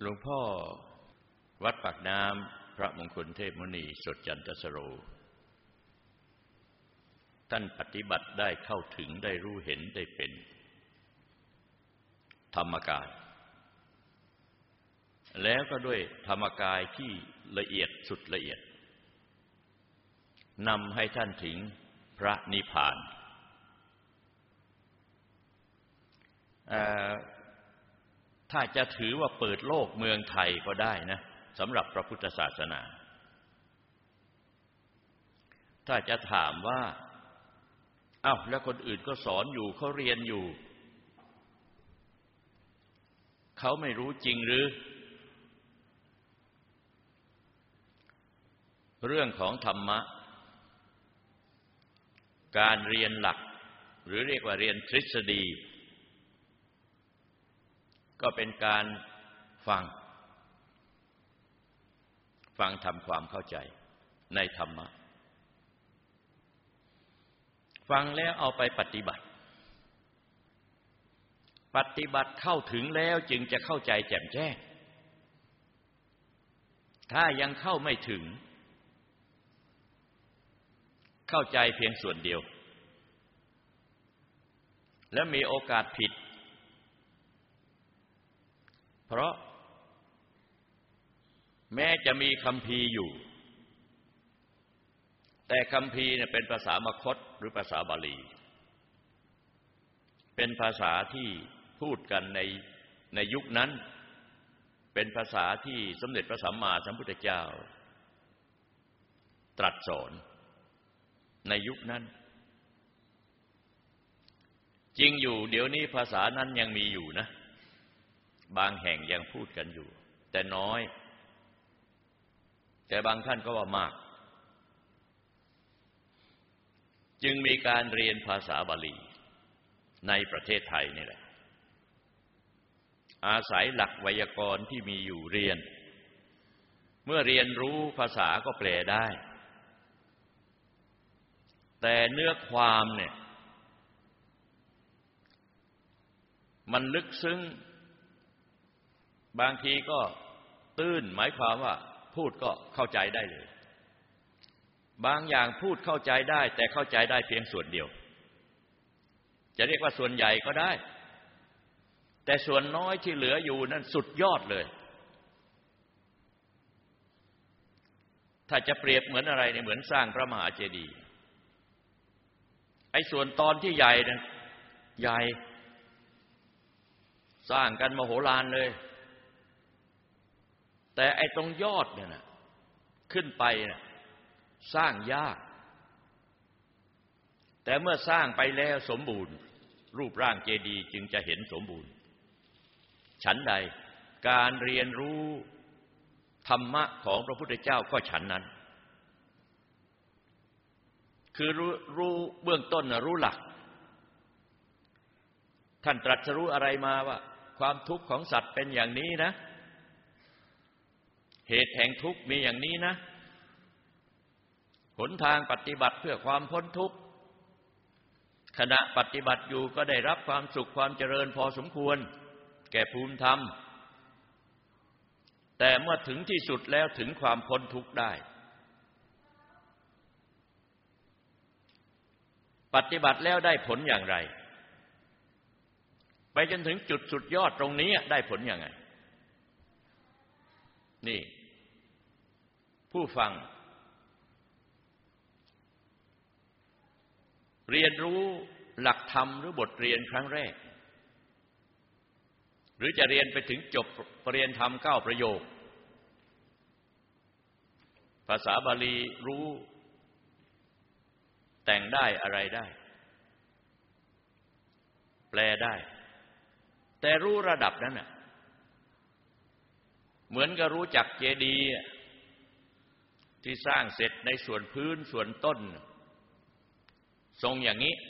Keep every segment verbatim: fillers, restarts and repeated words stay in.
หลวงพ่อวัดปากน้ำพระมงคลเทพมุนีสดจันทสโรท่านปฏิบัติได้เข้าถึงได้รู้เห็นได้เป็นธรรมกายแล้วก็ด้วยธรรมกายที่ละเอียดสุดละเอียดนำให้ท่านถึงพระนิพพานถ้าจะถือว่าเปิดโลกเมืองไทยก็ได้นะสำหรับพระพุทธศาสนาถ้าจะถามว่าอ้าวแล้วคนอื่นก็สอนอยู่เขาเรียนอยู่เขาไม่รู้จริงหรือเรื่องของธรรมะการเรียนหลักหรือเรียกว่าเรียนทฤษฎีก็เป็นการฟังฟังทำความเข้าใจในธรรมะฟังแล้วเอาไปปฏิบัติปฏิบัติเข้าถึงแล้วจึงจะเข้าใจแจ่มแจ้งถ้ายังเข้าไม่ถึงเข้าใจเพียงส่วนเดียวและมีโอกาสผิดเพราะแม้จะมีคัมภีร์อยู่แต่คัมภีร์เนี่ยเป็นภาษามคธหรือภาษาบาลีเป็นภาษาที่พูดกันในในยุคนั้นเป็นภาษาที่สมเด็จพระสัมมาสัมพุทธเจ้าตรัสสอนในยุคนั้นจริงอยู่เดี๋ยวนี้ภาษานั้นยังมีอยู่นะบางแห่งยังพูดกันอยู่แต่น้อยแต่บางท่านก็ว่ามากจึงมีการเรียนภาษาบาลีในประเทศไทยนี่แหละอาศัยหลักไวยากรณ์ที่มีอยู่เรียนเมื่อเรียนรู้ภาษาก็แปลได้แต่เนื้อความเนี่ยมันลึกซึ้งบางทีก็ตื้นหมายความว่าพูดก็เข้าใจได้เลยบางอย่างพูดเข้าใจได้แต่เข้าใจได้เพียงส่วนเดียวจะเรียกว่าส่วนใหญ่ก็ได้แต่ส่วนน้อยที่เหลืออยู่นั้นสุดยอดเลยถ้าจะเปรียบเหมือนอะไรเนี่ยเหมือนสร้างพระมหาเจดีย์ไอ้ส่วนตอนที่ใหญ่นั้นใหญ่สร้างกันมโหฬารเลยแต่ไอ้ตรงยอดเนี่ยนะขึ้นไปนะสร้างยากแต่เมื่อสร้างไปแล้วสมบูรณ์รูปร่างเจดีย์จึงจะเห็นสมบูรณ์ฉันใดการเรียนรู้ธรรมะของพระพุทธเจ้าก็ฉันนั้นคือรู้รู้เบื้องต้นนะรู้หลักท่านตรัสรู้อะไรมาว่าความทุกข์ของสัตว์เป็นอย่างนี้นะเหตุแห่งทุกข์มีอย่างนี้นะหนทางปฏิบัติเพื่อความพ้นทุกข์ขณะปฏิบัติอยู่ก็ได้รับความสุขความเจริญพอสมควรแก่ภูมิธรรมแต่เมื่อถึงที่สุดแล้วถึงความพ้นทุกข์ได้ปฏิบัติแล้วได้ผลอย่างไรไปจนถึงจุดสุดยอดตรงนี้ได้ผลยังไงนี่ผู้ฟังเรียนรู้หลักธรรมหรือบทเรียนครั้งแรกหรือจะเรียนไปถึงจบปริญญาธรรมเก้าประโยคภาษาบาลีรู้แต่งได้อะไรได้แปลได้แต่รู้ระดับนั้นน่ะเหมือนกับรู้จักเจดีย์ที่สร้างเสร็จในส่วนพื้นส่วนต้นทรงอย่างนี้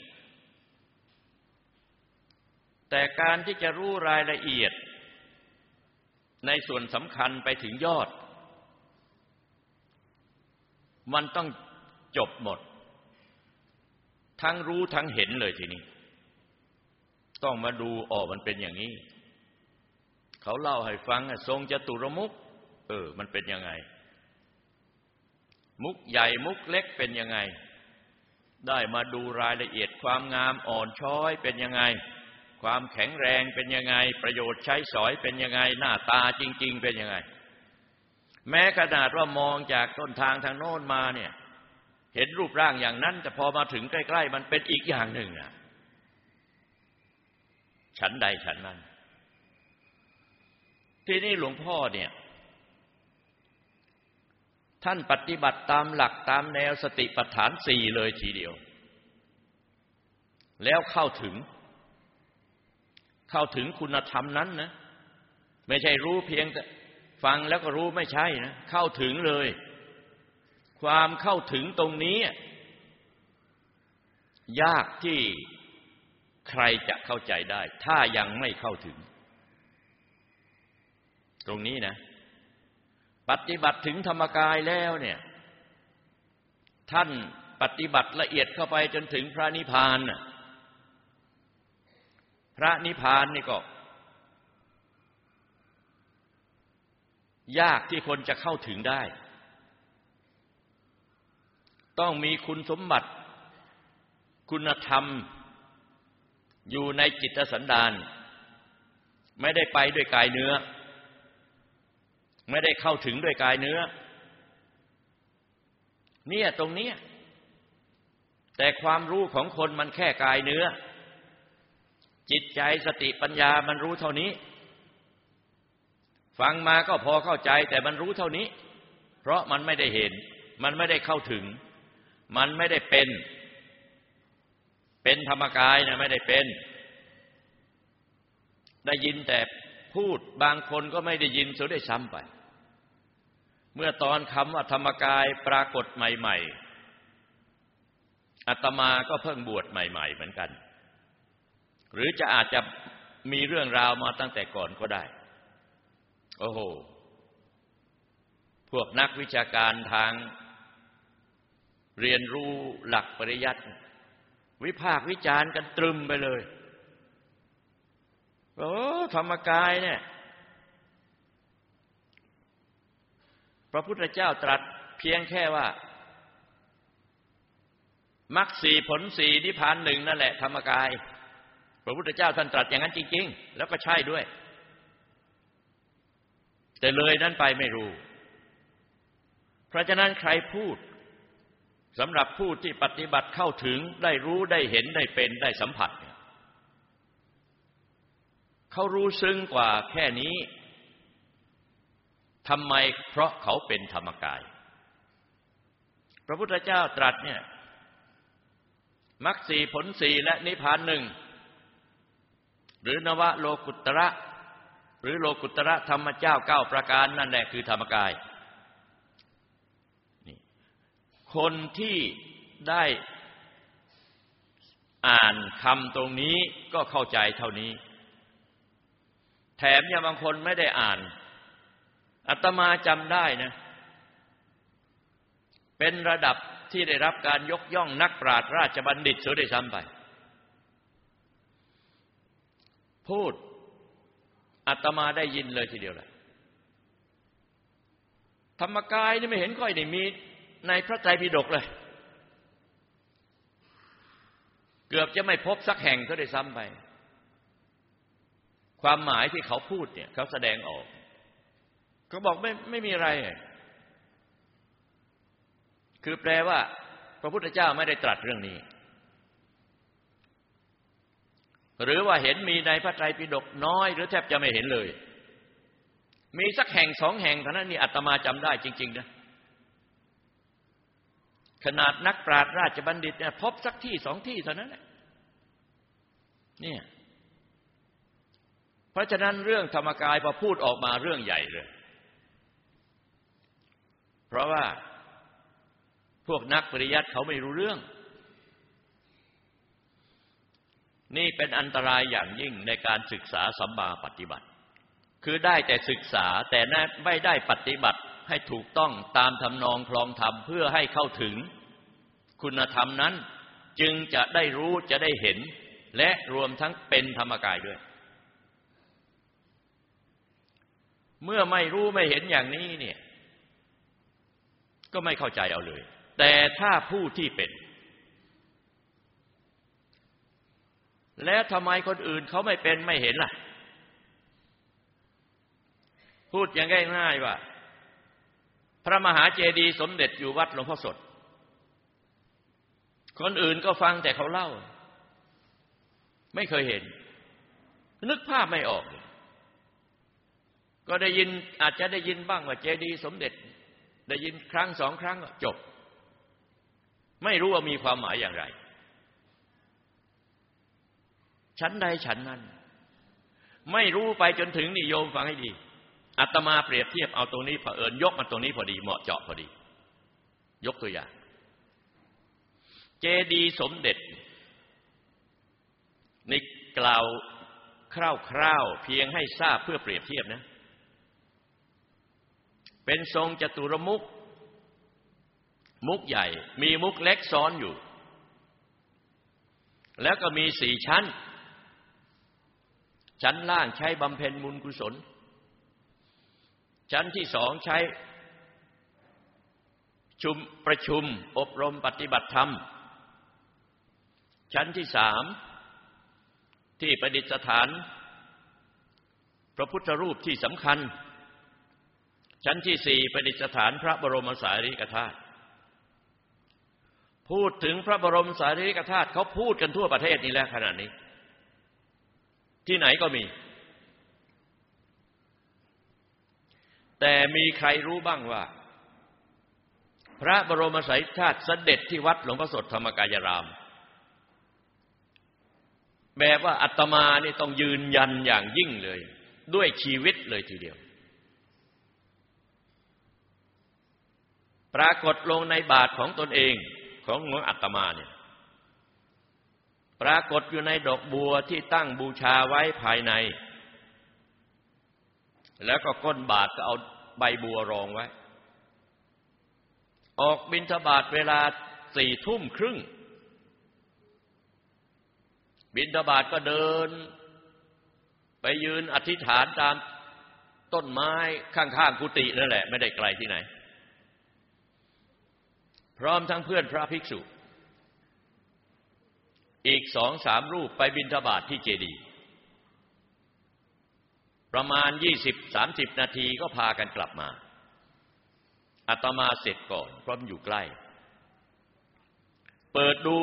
แต่การที่จะรู้รายละเอียดในส่วนสำคัญไปถึงยอดมันต้องจบหมดทั้งรู้ทั้งเห็นเลยทีนี้ต้องมาดูอ๋อมันเป็นอย่างนี้เขาเล่าให้ฟังทรงจตุรมุขเออมันเป็นยังไงมุกใหญ่มุกเล็กเป็นยังไงได้มาดูรายละเอียดความงามอ่อนช้อยเป็นยังไงความแข็งแรงเป็นยังไงประโยชน์ใช้สอยเป็นยังไงหน้าตาจริงๆเป็นยังไงแม้ขนาดว่ามองจากต้นทางทางโน้นมาเนี่ยเห็นรูปร่างอย่างนั้นแต่พอมาถึงใกล้ๆมันเป็นอีกอย่างหนึ่งอ่ะฉันใดฉันนั้นที่นี่หลวงพ่อเนี่ยท่านปฏิบัติตามหลักตามแนวสติปัฏฐานสี่เลยทีเดียวแล้วเข้าถึงเข้าถึงคุณธรรมนั้นนะไม่ใช่รู้เพียงแต่ฟังแล้วก็รู้ไม่ใช่นะเข้าถึงเลยความเข้าถึงตรงนี้ยากที่ใครจะเข้าใจได้ถ้ายังไม่เข้าถึงตรงนี้นะปฏิบัติถึงธรรมกายแล้วเนี่ยท่านปฏิบัติละเอียดเข้าไปจนถึงพระนิพพานน่ะพระนิพพานนี่ก็ยากที่คนจะเข้าถึงได้ต้องมีคุณสมบัติคุณธรรมอยู่ในจิตสันดานไม่ได้ไปด้วยกายเนื้อไม่ได้เข้าถึงด้วยกายเนื้อเนี่ยตรงนี้แต่ความรู้ของคนมันแค่กายเนื้อจิตใจสติปัญญามันรู้เท่านี้ฟังมาก็พอเข้าใจแต่มันรู้เท่านี้เพราะมันไม่ได้เห็นมันไม่ได้เข้าถึงมันไม่ได้เป็นเป็นธรรมกายนะไม่ได้เป็นได้ยินแต่พูดบางคนก็ไม่ได้ยินเสียด้วยซ้ำไปเมื่อตอนคำว่าธรรมกายปรากฏใหม่ๆอาตมาก็เพิ่งบวชใหม่ๆเหมือนกันหรือจะอาจจะมีเรื่องราวมาตั้งแต่ก่อนก็ได้โอ้โหพวกนักวิชาการทางเรียนรู้หลักปริยัติวิพากษ์วิจารณ์กันตรึมไปเลยโอ้ธรรมกายเนี่ยพระพุทธเจ้าตรัสเพียงแค่ว่ามรรคสี่ผลสี่นิพพานหนึ่งนั่นแหละธรรมกายพระพุทธเจ้าท่านตรัสอย่างนั้นจริงๆแล้วก็ใช่ด้วยแต่เลยนั้นไปไม่รู้เพราะฉะนั้นใครพูดสำหรับผู้ที่ปฏิบัติเข้าถึงได้รู้ได้เห็นได้เป็นได้สัมผัสเนี่ยเขารู้ซึ้งกว่าแค่นี้ทำไมเพราะเขาเป็นธรรมกายพระพุทธเจ้าตรัสเนี่ยมรรคสี่ผลสี่และนิพพานหนึ่งหรือนวโลกุตระหรือโลกุตระธรรมเจ้าเก้าประการนั่นแหละคือธรรมกายนี่คนที่ได้อ่านคำตรงนี้ก็เข้าใจเท่านี้แถมยังบางคนไม่ได้อ่านอาตมาจำได้นะเป็นระดับที่ได้รับการยกย่องนักปราชญ์ราชบัณฑิตเสียด้วยซ้ำไปพูดอาตมาได้ยินเลยทีเดียวแหละธรรมกายนี่ไม่เห็นค่อยได้มีในพระไตรปิฎกเลยเกือบจะไม่พบสักแห่งเสียด้วยซ้ำไปความหมายที่เขาพูดเนี่ยเขาแสดงออกเขาบอกไม่ไม่มีอะไรคือแปลว่าพระพุทธเจ้าไม่ได้ตรัสเรื่องนี้หรือว่าเห็นมีในพระไตรปิฎกน้อยหรือแทบจะไม่เห็นเลยมีสักแห่งสองแห่งเท่านั้นนี่อาตมาจำได้จริงๆนะขนาดนักปราชญ์ราชบัณฑิตเนี่ยพบสักที่สองที่เท่านั้นแหละเนี่ยเพราะฉะนั้นเรื่องธรรมกายพอพูดออกมาเรื่องใหญ่เลยเพราะว่าพวกนักปริยัติเขาไม่รู้เรื่องนี่เป็นอันตรายอย่างยิ่งในการศึกษาสัมมาปฏิบัติคือได้แต่ศึกษาแต่ไม่ได้ปฏิบัติให้ถูกต้องตามทำนองคลองธรรมเพื่อให้เข้าถึงคุณธรรมนั้นจึงจะได้รู้จะได้เห็นและรวมทั้งเป็นธรรมกายด้วยเมื่อไม่รู้ไม่เห็นอย่างนี้เนี่ยก็ไม่เข้าใจเอาเลยแต่ถ้าผู้ที่เป็นแล้วทำไมคนอื่นเขาไม่เป็นไม่เห็นล่ะพูดอย่างง่ายๆว่าพระมหาเจดีย์สมเด็จอยู่วัดหลวงพ่อสดคนอื่นก็ฟังแต่เขาเล่าไม่เคยเห็นนึกภาพไม่ออกก็ได้ยินอาจจะได้ยินบ้างว่าเจดีย์สมเด็จได้ยินครั้งสองครั้งก็จบไม่รู้ว่ามีความหมายอย่างไรชั้นใดชั้นนั้นไม่รู้ไปจนถึงนิยมฟังให้ดีอาตมาเปรียบเทียบเอาตรงนี้เผอิญยกมาตรงนี้พอดีเหมาะเจาะพอดียกตัวอย่างเจดีย์สมเด็จนี่กล่าวคร่าวๆเพียงให้ทราบเพื่อเปรียบเทียบนะเป็นทรงจตุรมุขมุขใหญ่มีมุขเล็กซ้อนอยู่แล้วก็มีสี่ชั้นชั้นล่างใช้บำเพ็ญบุญกุศลชั้นที่สองใช้ชุมประชุมอบรมปฏิบัติธรรมชั้นที่สามที่ประดิษฐานพระพุทธรูปที่สำคัญชั้นที่สี่ประดิษฐานพระบรมสารีริกธาตุพูดถึงพระบรมสารีริกธาตุเขาพูดกันทั่วประเทศนี่แหละขณะนี้ที่ไหนก็มีแต่มีใครรู้บ้างว่าพระบรมสารีริกธาตุเสด็จที่วัดหลวงพ่อสดธรรมกายรามแบบว่าอาตมานี่ต้องยืนยันอย่างยิ่งเลยด้วยชีวิตเลยทีเดียวปรากฏลงในบาทของตนเองของหลวงอาตมาเนี่ยปรากฏอยู่ในดอกบัวที่ตั้งบูชาไว้ภายในแล้วก็ก้นบาทก็เอาใบบัวรองไว้ออกบิณฑบาตเวลาสี่ทุ่มครึ่งบิณฑบาตก็เดินไปยืนอธิษฐานตามต้นไม้ข้างๆกุฏินั่นแหละไม่ได้ไกลที่ไหนพร้อมทั้งเพื่อนพระภิกษุอีกสองสามรูปไปบิณฑบาตที่เจดีย์ประมาณยี่สิบสามสิบนาทีก็พากันกลับมาอาตมาเสร็จก่อนเพราะมันอยู่ใกล้เปิดดู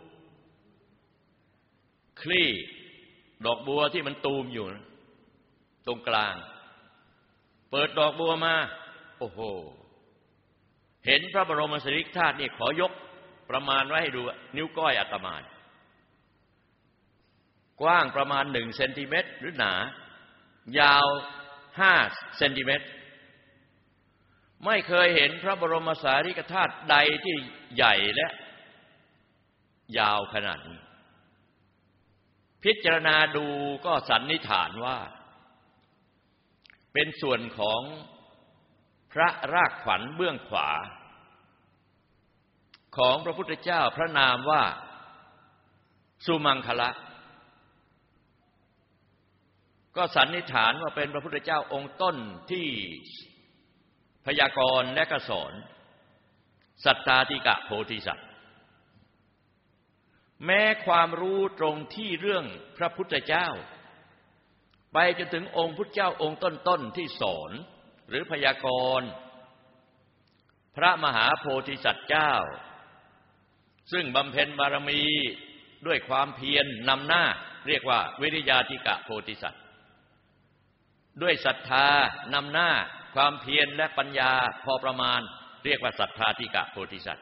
คลี่ดอกบัวที่มันตูมอยู่ตรงกลางเปิดดอกบัวมาโอ้โหเห็นพระบรมสารีริกธาตุนี่ขอยกประมาณไว้ให้ดูนิ้วก้อยอาตมากว้างประมาณหนึ่งเซนติเมตรหรือหนายาวห้าเซนติเมตรไม่เคยเห็นพระบรมสารีริกธาตุใดที่ใหญ่และยาวขนาดนี้พิจารณาดูก็สันนิษฐานว่าเป็นส่วนของพระรากขวัญเบื้องขวาของพระพุทธเจ้าพระนามว่าสุมังคละก็สันนิษฐานว่าเป็นพระพุทธเจ้าองค์ต้นที่พยากรณ์และก็สอนสัทธาธิกะโพธิสัตว์แม้ความรู้ตรงที่เรื่องพระพุทธเจ้าไปจนถึงองค์พุทธเจ้าองค์ต้นๆที่สอนหรือพยากรณ์พระมหาโพธิสัตว์เจ้าซึ่งบำเพ็ญบารมีด้วยความเพียรนำหน้าเรียกว่าวิริยาธิกะโพธิสัตว์ด้วยศรัทธานำหน้าความเพียรและปัญญาพอประมาณเรียกว่าศรัทธาธิกะโพธิสัตว์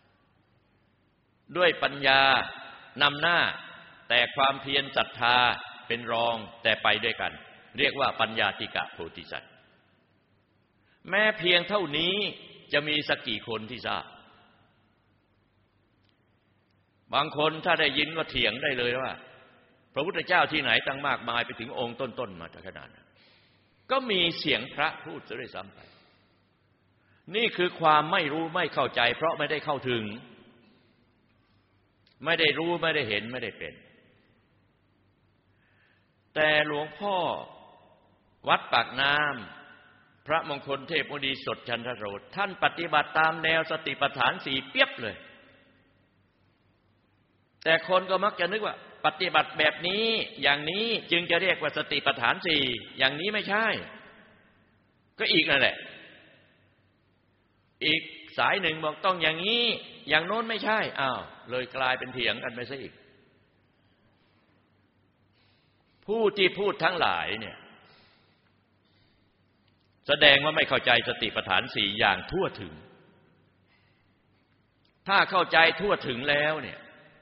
ด้วยปัญญานำหน้าแต่ความเพียรศรัทธาเป็นรองแต่ไปด้วยกันเรียกว่าปัญญาธิกะโพธิสัตว์แม้เพียงเท่านี้จะมีสักกี่คนที่ทราบบางคนถ้าได้ยินก็เถียงได้เลยว่าพระพุทธเจ้าที่ไหนตั้งมากมายไปถึงองค์ต้นๆมาขนาดนั้นก็มีเสียงพระพูดซะด้วยซ้ำไปนี่คือความไม่รู้ไม่เข้าใจเพราะไม่ได้เข้าถึงไม่ได้รู้ไม่ได้เห็นไม่ได้เป็นแต่หลวงพ่อวัดปากน้พระมงคลเทพมุนีสดจันทโรสท่านปฏิบัติตามแนวสติปัฏฐานสี่เปียบเลยแต่คนก็มักจะนึกว่าปฏิบัติแบบนี้อย่างนี้จึงจะเรียกว่าสติปัฏฐานสี่อย่างนี้ไม่ใช่ก็อีกนั่นแหละอีกสายหนึ่งบอกต้องอย่างนี้อย่างโน้นไม่ใช่อ้าวเลยกลายเป็นเถียงกันไปซะอีกผู้ที่พูดทั้งหลายเนี่ยแสดงว่าไม่เข้าใจสติปัฏฐานสี่อย่างทั่วถึงถ้าเข้าใจทั่วถึงแล้วเนี่ย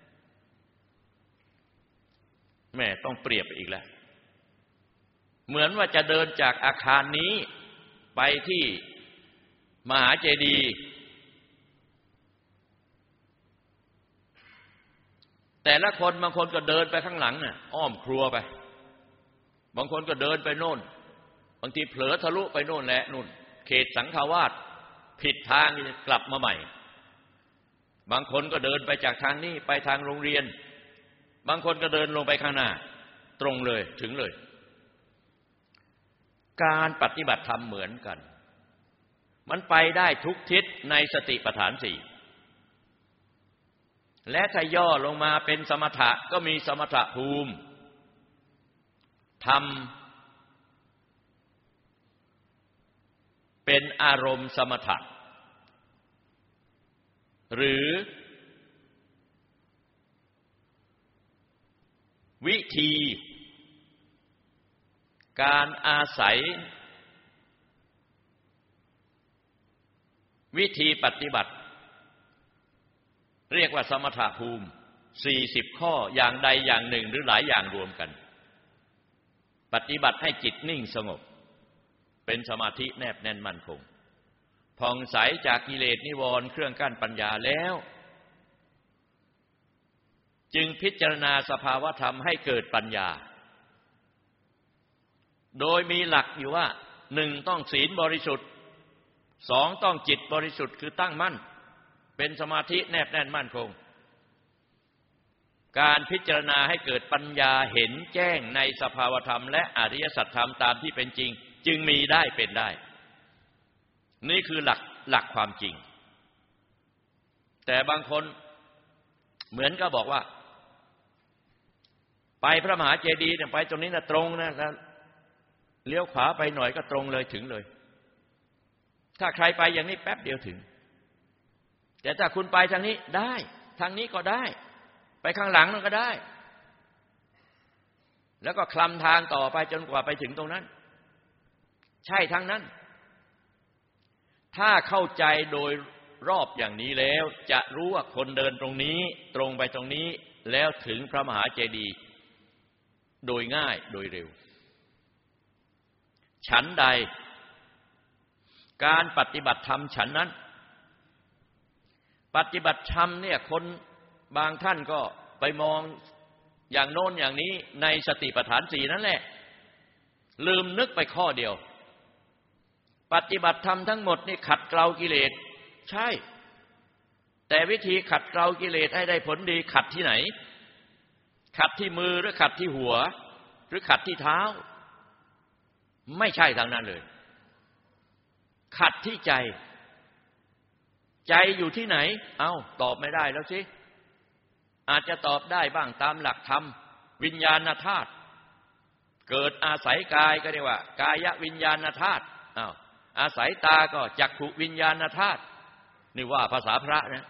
แม่ต้องเปรียบอีกแล้วเหมือนว่าจะเดินจากอาคารนี้ไปที่มหาเจดีย์แต่ละคนบางคนก็เดินไปข้างหลังน่ะอ้อมครัวไปบางคนก็เดินไปโน่นบางทีเผลอทะลุไปโน่นแหละนู่นเขตสังฆวาสผิดทางกลับมาใหม่บางคนก็เดินไปจากทางนี้ไปทางโรงเรียนบางคนก็เดินลงไปข้างหน้าตรงเลยถึงเลยการปฏิบัติธรรมเหมือนกันมันไปได้ทุกทิศในสติปัฏฐานสี่และถ้าย่อลงมาเป็นสมถะก็มีสมถะภูมิธรรมเป็นอารมณ์สมถะหรือวิธีการอาศัยวิธีปฏิบัติเรียกว่าสมถะภูมิสี่สิบข้ออย่างใดอย่างหนึ่งหรือหลายอย่างรวมกันปฏิบัติให้จิตนิ่งสงบเป็นสมาธิแนบแน่นมั่นคงผ่องใสจากกิเลสนิวรณ์เครื่องกั้นปัญญาแล้วจึงพิจารณาสภาวธรรมให้เกิดปัญญาโดยมีหลักอยู่ว่าหนึ่งต้องศีลบริสุทธิ์สองต้องจิตบริสุทธิ์คือตั้งมั่นเป็นสมาธิแนบแน่นมั่นคงการพิจารณาให้เกิดปัญญาเห็นแจ้งในสภาวธรรมและอริยสัจธรรมตามที่เป็นจริงจึงมีได้เป็นได้นี่คือหลักหลักความจริงแต่บางคนเหมือนก็บอกว่าไปพระมหาเจดีย์เนี่ยไปตรงนี้นะตรงนะแล้วเลี้ยวขวาไปหน่อยก็ตรงเลยถึงเลยถ้าใครไปอย่างนี้แป๊บเดียวถึงแต่ถ้าคุณไปทางนี้ได้ทางนี้ก็ได้ไปข้างหลังนั่นก็ได้แล้วก็คลำทางต่อไปจนกว่าไปถึงตรงนั้นใช่ทั้งนั้นถ้าเข้าใจโดยรอบอย่างนี้แล้วจะรู้ว่าคนเดินตรงนี้ตรงไปตรงนี้แล้วถึงพระมหาเจดีย์โดยง่ายโดยเร็วฉันใดการปฏิบัติธรรมฉันนั้นปฏิบัติธรรมเนี่ยคนบางท่านก็ไปมองอย่างโน้นอย่างนี้ในสติปัฏฐานสี่นั่นแหละลืมนึกไปข้อเดียวปฏิบัติธรรมทั้งหมดนี่ขัดเกลากิเลสใช่แต่วิธีขัดเกลากิเลสให้ได้ผลดีขัดที่ไหนขัดที่มือหรือขัดที่หัวหรือขัดที่เท้าไม่ใช่ทางนั้นเลยขัดที่ใจใจอยู่ที่ไหนเอ้าตอบไม่ได้แล้วสิอาจจะตอบได้บ้างตามหลักธรรมวิญญาณธาตุเกิดอาศัยกายก็เรียกว่ากายวิญญาณธาตุอ้าวอาศัยตาก็จักขุวิญญาณธาตุนี่ว่าภาษาพระนะ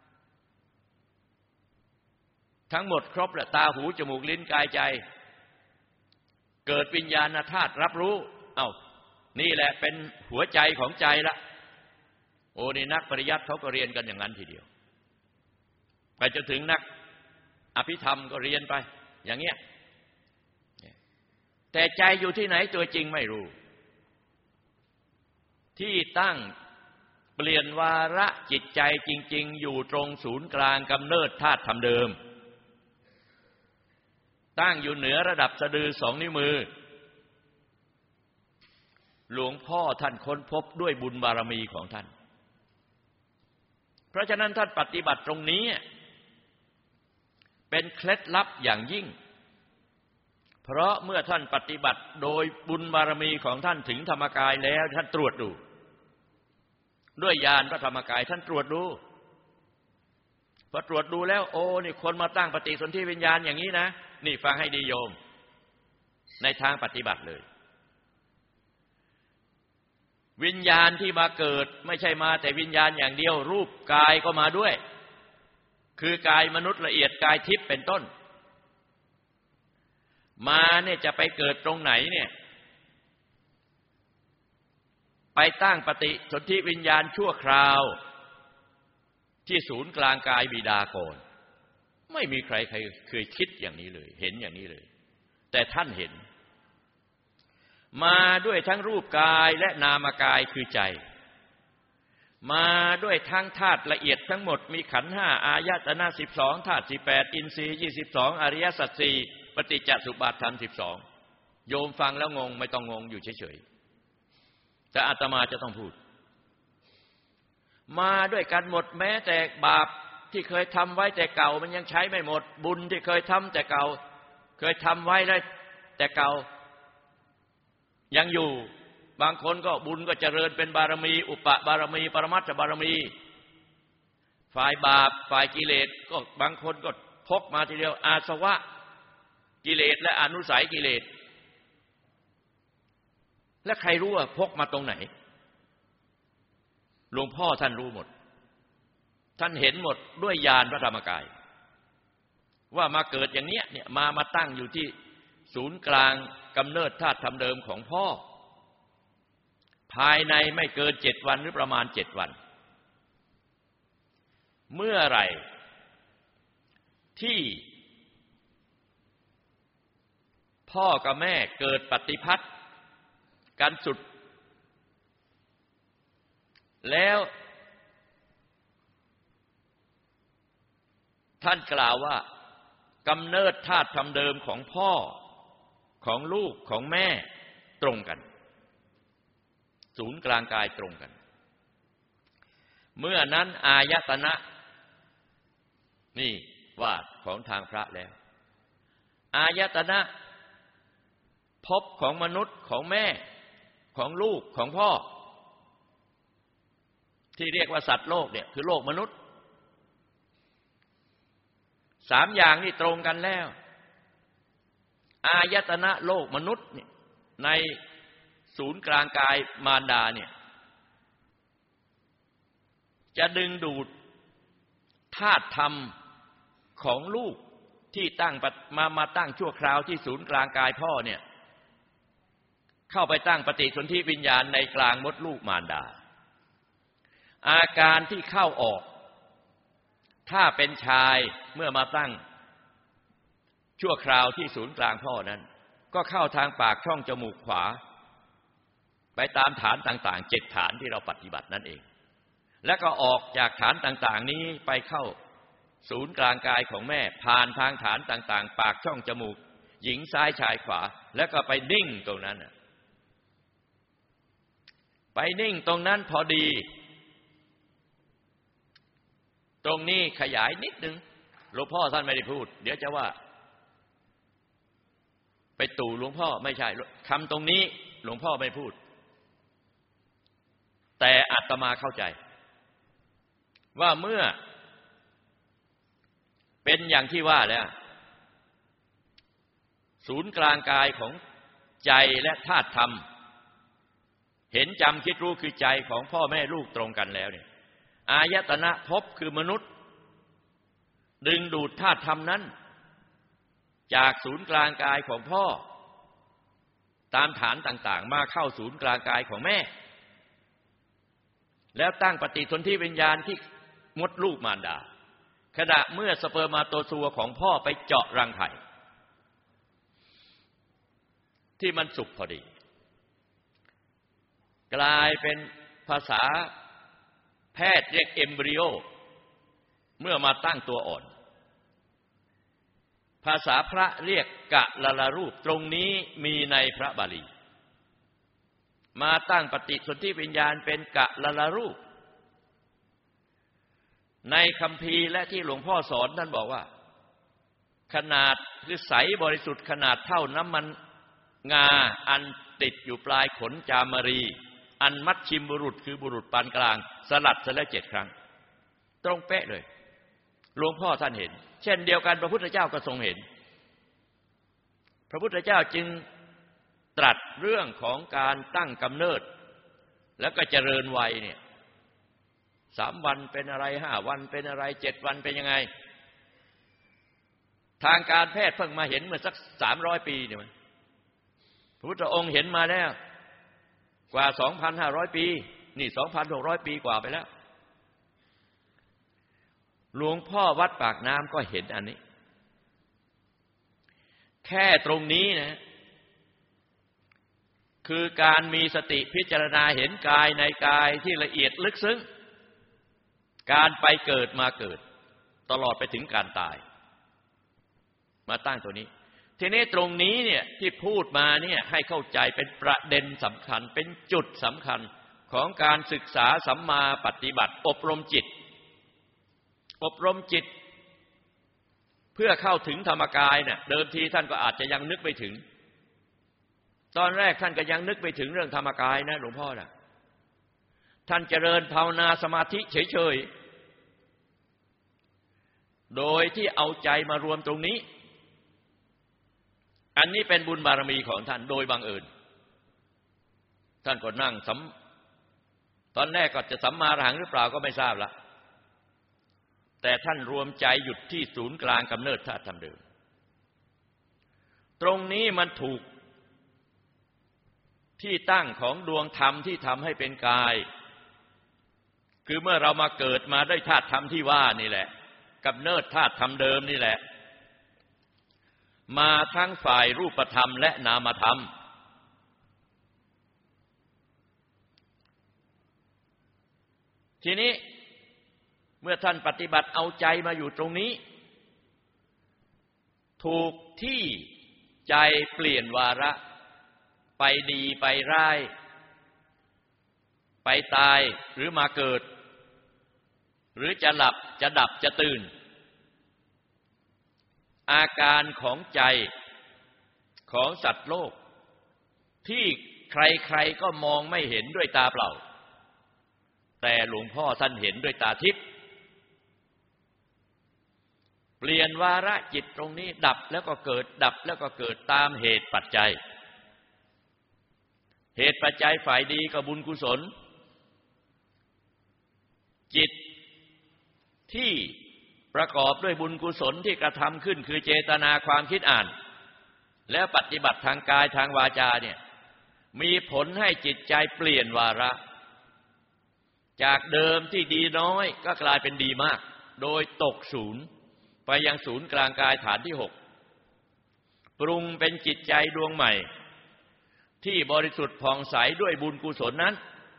ทั้งหมดครบแหละตาหูจมูกลิ้นกายใจเกิดวิญญาณธาตุรับรู้เอ้านี่แหละเป็นหัวใจของใจละโอ้นี่นักปริยัติเขาก็เรียนกันอย่างนั้นทีเดียวไปจนถึงนักอภิธรรมก็เรียนไปอย่างเงี้ยแต่ใจอยู่ที่ไหนตัวจริงไม่รู้ที่ตั้งเปลี่ยนวาระจิตใจจริงๆอยู่ตรงศูนย์กลางกำเนิดธาตุธรรมเดิมตั้งอยู่เหนือระดับสะดือสองนิ้วมือหลวงพ่อท่านค้นพบด้วยบุญบารมีของท่านเพราะฉะนั้นท่านปฏิบัติตรงนี้เป็นเคล็ดลับอย่างยิ่งเพราะเมื่อท่านปฏิบัติโดยบุญบารมีของท่านถึงธรรมกายแล้วท่านตรวจดูด้วยญาณพระธรรมกายท่านตรวจดูพอตรวจดูแล้วโอ้นี่คนมาตั้งปฏิสนธิวิญญาณอย่างนี้นะนี่ฟังให้ดีโยมในทางปฏิบัติเลยวิญญาณที่มาเกิดไม่ใช่มาแต่วิญญาณอย่างเดียวรูปกายก็มาด้วยคือกายมนุษย์ละเอียดกายทิพย์เป็นต้นมาเนี่ยจะไปเกิดตรงไหนเนี่ยไปตั้งปฏิสนธิวิญญาณชั่วคราวที่ศูนย์กลางกายบิดาก่อนไม่มีใครใครเคยคิดอย่างนี้เลยเห็นอย่างนี้เลยแต่ท่านเห็นมาด้วยทั้งรูปกายและนามกายคือใจมาด้วยทั้งธาตุละเอียดทั้งหมดมีขันธ์ห้าอายตนะสิบสองธาตุสิบแปดอินทรีย์ยี่สิบสองอริยสัจสี่ปฏิจจสุปาทธรรมสิบสองโยมฟังแล้วงงไม่ต้องงงอยู่เฉยๆแต่อาตมาจะต้องพูดมาด้วยกันหมดแม้แต่บาปที่เคยทำไว้แต่เก่ามันยังใช้ไม่หมดบุญที่เคยทำแต่เก่าเคยทำไว้ได้แต่เก่ายังอยู่บางคนก็บุญก็เจริญเป็นบารมีอุปบารมีปรมัตถบารมีฝ่ายบาปฝ่ายกิเลสก็บางคนก็พกมาทีเดียวอาสวะกิเลสและอนุสัยกิเลสและใครรู้ว่าพกมาตรงไหนหลวงพ่อท่านรู้หมดท่านเห็นหมดด้วยญาณพระธรรมกายว่ามาเกิดอย่างเนี้ยเนี่ยมามาตั้งอยู่ที่ศูนย์กลางกำเนิดธาตุธรรมเดิมของพ่อภายในไม่เกินเจ็ดวันหรือประมาณเจ็ดวันเมื่อไหร่ที่พ่อกับแม่เกิดปฏิภัทร์กันสุดแล้วท่านกล่าวว่ากำเนิดธาตุธรรมเดิมของพ่อของลูกของแม่ตรงกันศูนย์กลางกายตรงกันเมื่อนั้นอายตนะนี่ว่าของทางพระแล้วอายตนะภพของมนุษย์ของแม่ของลูกของพ่อที่เรียกว่าสัตว์โลกเนี่ยคือโลกมนุษย์สามอย่างนี่ตรงกันแล้วอายตนะโลกมนุษย์ในศูนย์กลางกายมารดาเนี่ยจะดึงดูดธาตุธรรมของลูกที่ตั้งมามาตั้งชั่วคราวที่ศูนย์กลางกายพ่อเนี่ยเข้าไปตั้งปฏิสนธิวิญญาณในกลางมดลูกมารดาอาการที่เข้าออกถ้าเป็นชายเมื่อมาตั้งชั่วคราวที่ศูนย์กลางพ่อนั้นก็เข้าทางปากช่องจมูกขวาไปตามฐานต่างๆเจ็ดฐานที่เราปฏิบัตินั่นเองแล้วก็ออกจากฐานต่างๆนี้ไปเข้าศูนย์กลางกายของแม่ผ่านทางฐานต่างๆปากช่องจมูกหญิงซ้ายชายขวาแล้วก็ไปนิ่งตรงนั้นไปนิ่งตรงนั้นพอดีตรงนี้ขยายนิดนึงหลวงพ่อท่านไม่ได้พูดเดี๋ยวจะว่าไปตู่หลวงพ่อไม่ใช่คำตรงนี้หลวงพ่อไม่พูดแต่อาตมาเข้าใจว่าเมื่อเป็นอย่างที่ว่าแล้วศูนย์กลางกายของใจและธาตุธรรมเห็นจำคิดรู้คือใจของพ่อแม่ลูกตรงกันแล้วเนี่ยอายตนะภพคือมนุษย์ดึงดูดธาตุธรรมนั้นจากศูนย์กลางกายของพ่อตามฐานต่างๆมาเข้าศูนย์กลางกายของแม่แล้วตั้งปฏิสนธิวิญญาณที่มดลูกมารดาขณะเมื่อสเปิร์มาโตซัวของพ่อไปเจาะรังไข่ที่มันสุกพอดีกลายเป็นภาษาแพทย์เรียกเอมบริโอเมื่อมาตั้งตัวอ่อนภาษาพระเรียกกะละละรูปตรงนี้มีในพระบาลีมาตั้งปฏิสนธิวิญญาณเป็นกะละละรูปในคัมภีร์และที่หลวงพ่อสอนท่านบอกว่าขนาดคือใสบริสุทธิ์ขนาดเท่าน้ำมันงาอันติดอยู่ปลายขนจามรีอันมัชชิมบุรุษคือบุรุษปานกลางสลัดเสร็จแล้วเจ็ดครั้งตรงเป๊ะเลยหลวงพ่อท่านเห็นเช่นเดียวกันพระพุทธเจ้าก็ทรงเห็นพระพุทธเจ้าจึงตรัสเรื่องของการตั้งกำเนิดแล้วก็เจริญวัยเนี่ยสามวันเป็นอะไรห้าวันเป็นอะไรเจ็ดวันเป็นยังไงทางการแพทย์เพิ่งมาเห็นเมื่อสักสามร้อยปีเนี่ยพระพุทธองค์เห็นมาแล้วกว่าสองพันห้าร้อยปีนี่สองพันหกร้อยปีกว่าไปแล้วหลวงพ่อวัดปากน้ำก็เห็นอันนี้แค่ตรงนี้นะคือการมีสติพิจารณาเห็นกายในกายที่ละเอียดลึกซึ้งการไปเกิดมาเกิดตลอดไปถึงการตายมาตั้งตัวนี้ทีนี้ตรงนี้เนี่ยที่พูดมาเนี่ยให้เข้าใจเป็นประเด็นสำคัญเป็นจุดสำคัญของการศึกษาสัมมาปฏิบัติอบรมจิตอบรมจิตเพื่อเข้าถึงธรรมกายเนี่ยเดิมทีท่านก็อาจจะยังนึกไม่ถึงตอนแรกท่านก็ยังนึกไม่ถึงเรื่องธรรมกายนะหลวงพ่อน่ะท่านเจริญภาวนาสมาธิเฉยๆโดยที่เอาใจมารวมตรงนี้อันนี้เป็นบุญบารมีของท่านโดยบังเอิญท่านก็นั่งสัมตอนแรกก็จะสัมมาอรหังหรือเปล่าก็ไม่ทราบละแต่ท่านรวมใจหยุดที่ศูนย์กลางกำเนิดธาตุธรรมเดิมตรงนี้มันถูกที่ตั้งของดวงธรรมที่ทำให้เป็นกายคือเมื่อเรามาเกิดมาด้วยธาตุธรรมที่ว่านี่แหละกำเนิดธาตุธรรมเดิมนี่แหละมาทั้งฝ่ายรูปธรรมและนามธรรมทีนี้เมื่อท่านปฏิบัติเอาใจมาอยู่ตรงนี้ถูกที่ใจเปลี่ยนวาระไปดีไปร้ายไปตายหรือมาเกิดหรือจะหลับจะดับจะตื่นอาการของใจของสัตว์โลกที่ใครๆก็มองไม่เห็นด้วยตาเปล่าแต่หลวงพ่อท่านเห็นด้วยตาทิพย์เปลี่ยนวาระจิตตรงนี้ดับแล้วก็เกิดดับแล้วก็เกิดตามเหตุปัจจัยเหตุปัจจัยฝ่ายดีก็บุญกุศลจิตที่ประกอบด้วยบุญกุศลที่กระทำขึ้นคือเจตนาความคิดอ่านแล้วปฏิบัติทางกายทางวาจาเนี่ยมีผลให้จิตใจเปลี่ยนวาระจากเดิมที่ดีน้อยก็กลายเป็นดีมากโดยตกศูนย์ไปยังศูนย์กลางกายฐานที่หกปรุงเป็นจิตใจดวงใหม่ที่บริสุทธิ์ผ่องใสด้วยบุญกุศลนั้น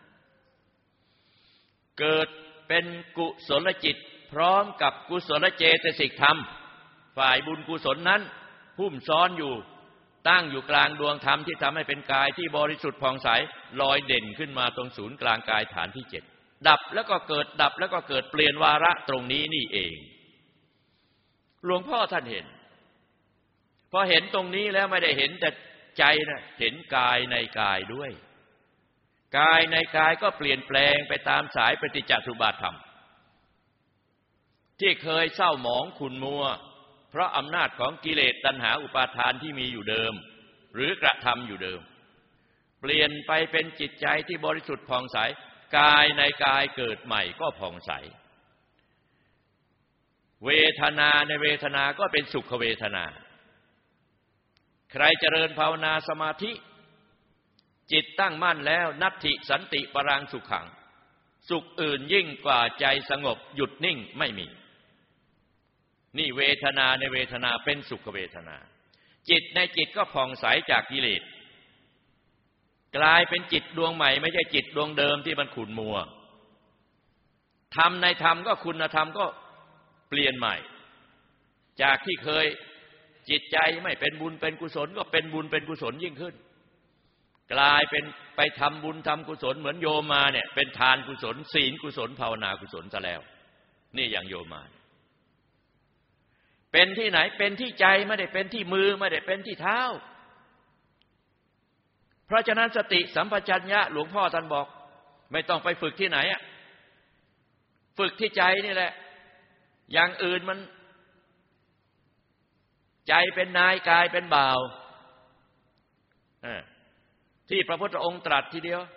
เกิดเป็นกุศลจิตพร้อมกับกุศลเจตสิกธรรมฝ่ายบุญกุศลนั้นหุ้มซ้อนอยู่ตั้งอยู่กลางดวงธรรมที่ทำให้เป็นกายที่บริสุทธิ์ผ่องใสลอยเด่นขึ้นมาตรงศูนย์กลางกายฐานที่เจ็ดดับแล้วก็เกิดดับแล้วก็เกิดเปลี่ยนวาระตรงนี้นี่เองหลวงพ่อท่านเห็นพอเห็นตรงนี้แล้วไม่ได้เห็นแต่ใจนะเห็นกายในกายด้วยกายในกายก็เปลี่ยนแปลงไปตามสายปฏิจจสุบาทธรรมที่เคยเศร้าหมองขุ่นมัวเพราะอำนาจของกิเลสตัณหาอุปาทานที่มีอยู่เดิมหรือกระทำอยู่เดิมเปลี่ยนไปเป็นจิตใจที่บริสุทธิ์ผ่องใสกายในกายเกิดใหม่ก็ผ่องใสเวทนาในเวทนาก็เป็นสุขเวทนาใครเจริญภาวนาสมาธิจิตตั้งมั่นแล้วนัตถิสันติปรังสุขขังสุขอื่นยิ่งกว่าใจสงบหยุดนิ่งไม่มีนี่เวทนาในเวทนาเป็นสุขเวทนาจิตในจิตก็ผ่องใสจากกิเลสกลายเป็นจิตดวงใหม่ไม่ใช่จิตดวงเดิมที่มันขุ่นมัวธรรมในธรรมก็คุณธรรมก็เปลี่ยนใหม่จากที่เคยจิตใจไม่เป็นบุญเป็นกุศลก็เป็นบุญเป็นกุศลยิ่งขึ้นกลายเป็นไปทำบุญทำกุศลเหมือนโยมมาเนี่ยเป็นทานกุศลศีลกุศลภาวนากุศลซะแล้วนี่อย่างโยมมาเป็นที่ไหนเป็นที่ใจไม่ได้เป็นที่มือไม่ได้เป็นที่เท้าเพราะฉะนั้นสติสัมปชัญญะหลวงพ่อท่านบอกไม่ต้องไปฝึกที่ไหนอ่ะฝึกที่ใจนี่แหละอย่างอื่นมันใจเป็นนายกายเป็นบ่าวที่พระพุทธองค์ตรัสทีเดียว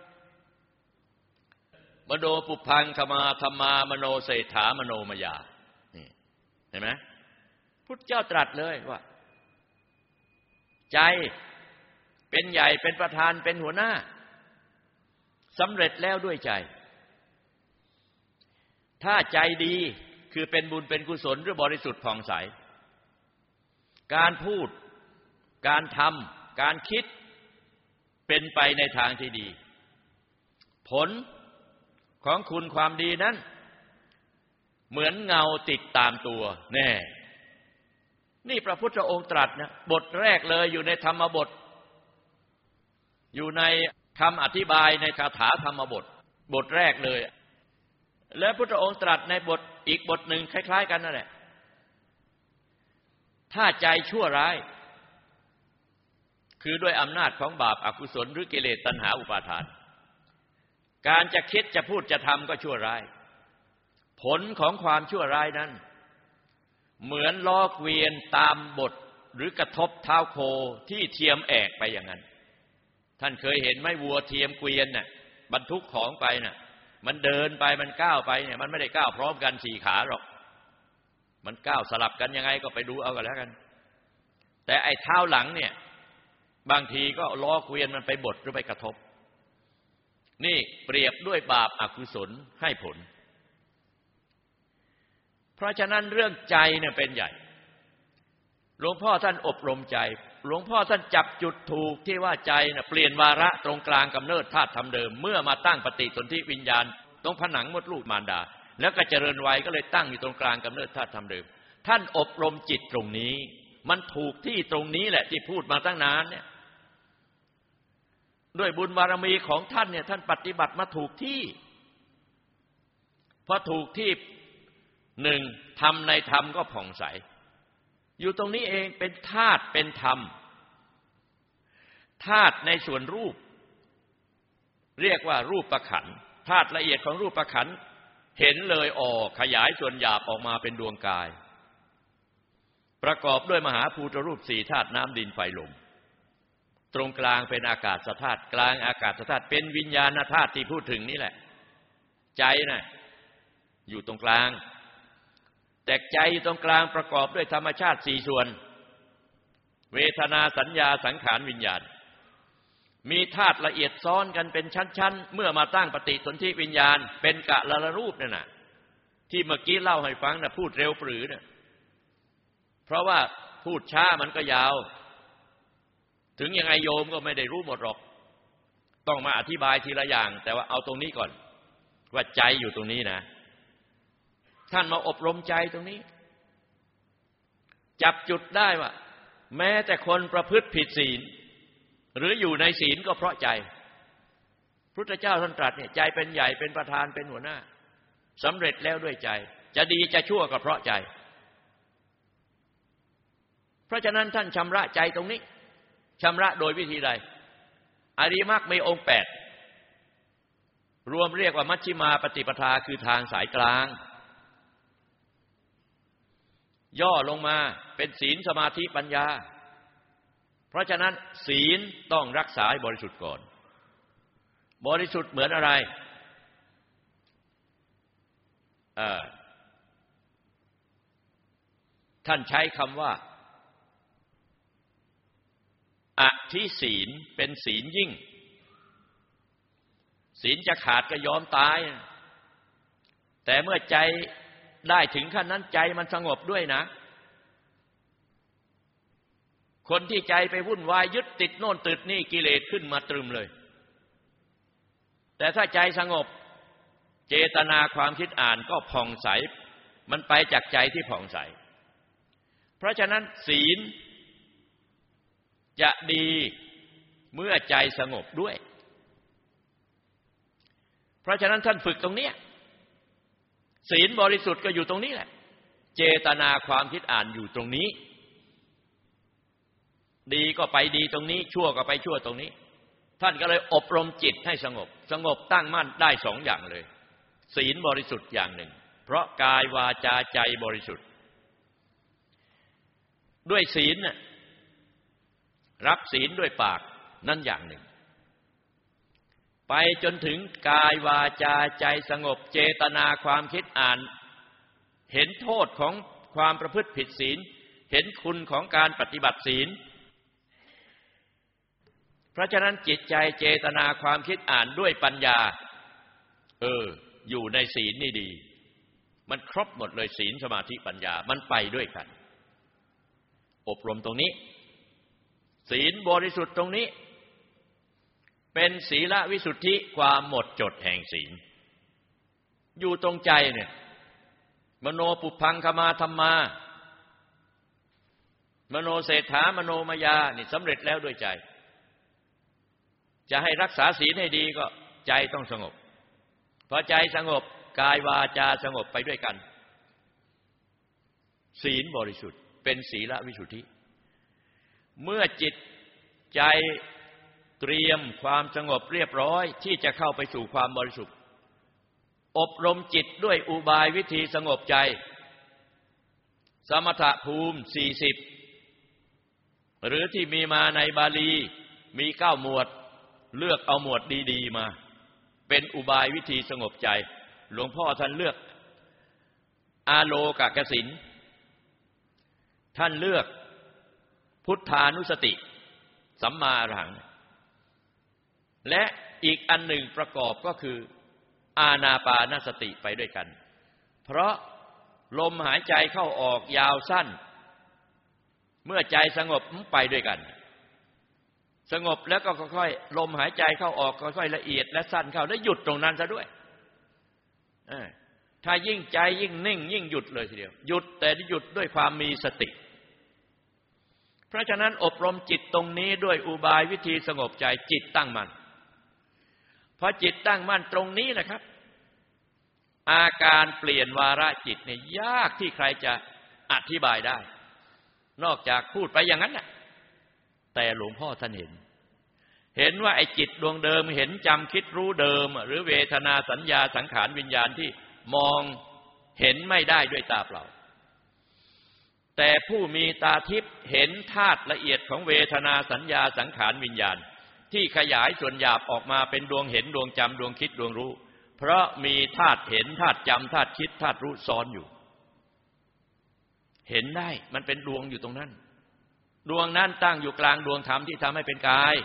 มโนปุพังคมาธรรมามโนเศรษฐามโนมยานี่เห็นไหมพุทธเจ้าตรัสเลยว่าใจเป็นใหญ่เป็นประธานเป็นหัวหน้าสำเร็จแล้วด้วยใจถ้าใจดีคือเป็นบุญเป็นกุศลหรือบริสุทธิ์ผ่องใสการพูดการทำการคิดเป็นไปในทางที่ดีผลของคุณความดีนั้นเหมือนเงาติดตามตัวแน่นี่พระพุทธองค์ตรัสนะบทแรกเลยอยู่ในธรรมบทอยู่ในคำอธิบายในคาถาธรรมบทบทแรกเลยและพุทธองค์ตรัสในบทอีกบทหนึ่งคล้ายๆกันนั่นแหละถ้าใจชั่วร้ายคือด้วยอำนาจของบาปอกุศลหรือกิเลสตัณหาอุปาทานการจะคิดจะพูดจะทำก็ชั่วร้ายผลของความชั่วร้ายนั้นเหมือนล้อเกวียนตามบทหรือกระทบเท้าโคที่เทียมแอกไปอย่างนั้นท่านเคยเห็นไหมวัวเทียมเกวียนน่ะบรรทุกของไปน่ะมันเดินไปมันก้าวไปเนี่ยมันไม่ได้ก้าวพร้อมกันสี่ขาหรอกมันก้าวสลับกันยังไงก็ไปดูเอากันแล้วกันแต่ไอ้เท้าหลังเนี่ยบางทีก็ล้อเกวียนมันไปบดหรือไปกระทบนี่เปรียบด้วยบาปอกุศลให้ผลเพราะฉะนั้นเรื่องใจเนี่ยเป็นใหญ่หลวงพ่อท่านอบรมใจหลวงพ่อท่านจับจุดถูกที่ว่าใจน่ะเปลี่ยนวาระตรงกลางกำเนิดธาตุธรรมเดิมเมื่อมาตั้งปฏิสนธิวิญญาณตรงผนังมดลูกมารดาแล้วก็เจริญวัยก็เลยตั้งอยู่ตรงกลางกำเนิดธาตุธรรมเดิมท่านอบรมจิตตรงนี้มันถูกที่ตรงนี้แหละที่พูดมาตั้งนานเนี่ยด้วยบุญบารมีของท่านเนี่ยท่านปฏิบัติมาถูกที่พอถูกที่หนึ่งธรรมในธรรมก็ผ่องใสอยู่ตรงนี้เองเป็นธาตุเป็นธรรมธาตุในส่วนรูปเรียกว่ารูปประขันธ์ธาตุละเอียดของรูปประขันธ์เห็นเลยออกขยายส่วนหยาบออกมาเป็นดวงกายประกอบด้วยมหาภูตรูปสี่ธาตุน้ำดินไฟลมตรงกลางเป็นอากาศธาตุกลางอากาศธาตุเป็นวิญญาณธาตุที่พูดถึงนี่แหละใจน่ะอยู่ตรงกลางแต่ใจตรงกลางประกอบด้วยธรรมชาติสี่ส่วนเวทนาสัญญาสังขารวิญญาณมีธาตุละเอียดซ้อนกันเป็นชั้นๆเมื่อมาตั้งปฏิสนธิวิญญาณเป็นกะละละรูปนั่นน่ะที่เมื่อกี้เล่าให้ฟังน่ะพูดเร็วปรือน่ะเพราะว่าพูดช้ามันก็ยาวถึงยังไงโยมก็ไม่ได้รู้หมดหรอกต้องมาอธิบายทีละอย่างแต่ว่าเอาตรงนี้ก่อนว่าใจอยู่ตรงนี้นะท่านมาอบรมใจตรงนี้จับจุดได้ว่าแม้แต่คนประพฤติผิดศีลหรืออยู่ในศีลก็เพราะใจพุทธเจ้าท่านตรัสเนี่ยใจเป็นใหญ่เป็นประธานเป็นหัวหน้าสำเร็จแล้วด้วยใจจะดีจะชั่วก็เพราะใจเพราะฉะนั้นท่านชำระใจตรงนี้ชำระโดยวิธีใดอริยมรรคมีองค์แปดรวมเรียกว่ามัชฌิมาปฏิปทาคือทางสายกลางย่อลงมาเป็นศีลสมาธิปัญญาเพราะฉะนั้นศีลต้องรักษาให้บริสุทธิ์ก่อนบริสุทธิ์เหมือนอะไรเอ่อท่านใช้คำว่าอธิศีลเป็นศีลยิ่งศีลจะขาดก็ยอมตายแต่เมื่อใจได้ถึงขั้นนั้นใจมันสงบด้วยนะคนที่ใจไปวุ่นวายยึดติดโน่นติดนี่กิเลสขึ้นมาตรึมเลยแต่ถ้าใจสงบเจตนาความคิดอ่านก็ผ่องใสมันไปจากใจที่ผ่องใสเพราะฉะนั้นศีลจะดีเมื่อใจสงบด้วยเพราะฉะนั้นท่านฝึกตรงนี้ศีลบริสุทธิ์ก็อยู่ตรงนี้แหละเจตนาความคิดอ่านอยู่ตรงนี้ดีก็ไปดีตรงนี้ชั่วก็ไปชั่วตรงนี้ท่านก็เลยอบรมจิตให้สงบสงบตั้งมั่นได้สองอย่างเลยศีลบริสุทธิ์อย่างหนึ่งเพราะกายวาจาใจบริสุทธิ์ด้วยศีลน่ะรับศีลด้วยปากนั่นอย่างหนึ่งไปจนถึงกายวาจาใจสงบเจตนาความคิดอ่านเห็นโทษของความประพฤติผิดศีลเห็นคุณของการปฏิบัติศีลเพราะฉะนั้นจิตใจเจตนาความคิดอ่านด้วยปัญญาเอออยู่ในศีลนี่ดีมันครบหมดเลยศีลสมาธิปัญญามันไปด้วยกันอบรมตรงนี้ศีลบริสุทธิ์ตรงนี้เป็นศีลวิสุทธิความหมดจดแห่งศีลอยู่ตรงใจเนี่ยมโนปุพังคมาธัมมามโนเศรษฐามโนมยานี่สำเร็จแล้วด้วยใจจะให้รักษาศีลให้ดีก็ใจต้องสงบพอใจสงบกายวาจาสงบไปด้วยกันศีลบริสุทธิ์เป็นศีลวิสุทธิเมื่อจิตใจเตรียมความสงบเรียบร้อยที่จะเข้าไปสู่ความบริสุทธิ์อบรมจิตด้วยอุบายวิธีสงบใจสมถภูมิสี่สิบหรือที่มีมาในบาลีมีเก้าหมวดเลือกเอาหมวดดีๆมาเป็นอุบายวิธีสงบใจหลวงพ่อท่านเลือกอาโลกกสินท่านเลือกพุทธานุสติสัมมาอรหังและอีกอันหนึ่งประกอบก็คืออานาปานสติไปด้วยกันเพราะลมหายใจเข้าออกยาวสั้นเมื่อใจสงบไปด้วยกันสงบแล้วก็ค่อยๆลมหายใจเข้าออกค่อยๆละเอียดและสั้นเข้าแล้วหยุดตรงนั้นซะด้วยถ้ายิ่งใจยิ่งนิ่งยิ่งหยุดเลยทีเดียวหยุดแต่หยุดด้วยความมีสติเพราะฉะนั้นอบรมจิตตรงนี้ด้วยอุบายวิธีสงบใจจิตตั้งมั่นพอจิตตั้งมั่นตรงนี้นะครับอาการเปลี่ยนวาระจิตเนี่ยยากที่ใครจะอธิบายได้นอกจากพูดไปอย่างนั้นแหละแต่หลวงพ่อท่านเห็นเห็นว่าไอ้จิตดวงเดิมเห็นจำคิดรู้เดิมหรือเวทนาสัญญาสังขารวิญญาณที่มองเห็นไม่ได้ด้วยตาเปล่าแต่ผู้มีตาทิพย์เห็นธาตุละเอียดของเวทนาสัญญาสังขารวิญญาณที่ขยายส่วนหยาบออกมาเป็นดวงเห็นดวงจำดวงคิดดวงรู้เพราะมีธาตุเห็นธาตุจำธาตุคิดธาตุรู้ซ้อนอยู่เห็นได้มันเป็นดวงอยู่ตรงนั้นดวงนั้นตั้งอยู่กลางดวงธรรมที่ทำให้เป็นกาย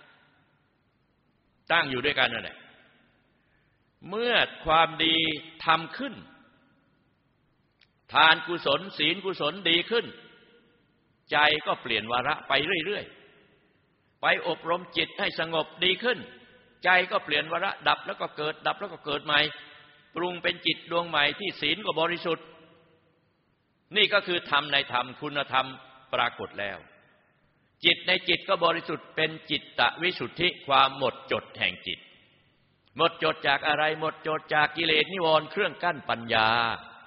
ตั้งอยู่ด้วยกันนั่นแหละเมื่อความดีทำขึ้นทานกุศลศีลกุศลดีขึ้นใจก็เปลี่ยนวาระไปเรื่อยๆไปอบรมจิตให้สงบดีขึ้นใจก็เปลี่ยนวาระดับแล้วก็เกิดดับแล้วก็เกิดใหม่ปรุงเป็นจิตดวงใหม่ที่ศีลก็บริสุทธิ์นี่ก็คือธรรมในธรรมคุณธรรมปรากฏแล้วจิตในจิตก็บริสุทธิ์เป็นจิตตวิสุทธิความหมดจดแห่งจิตหมดจดจากอะไรหมดจดจากกิเลสนิวรณ์เครื่องกั้นปัญญา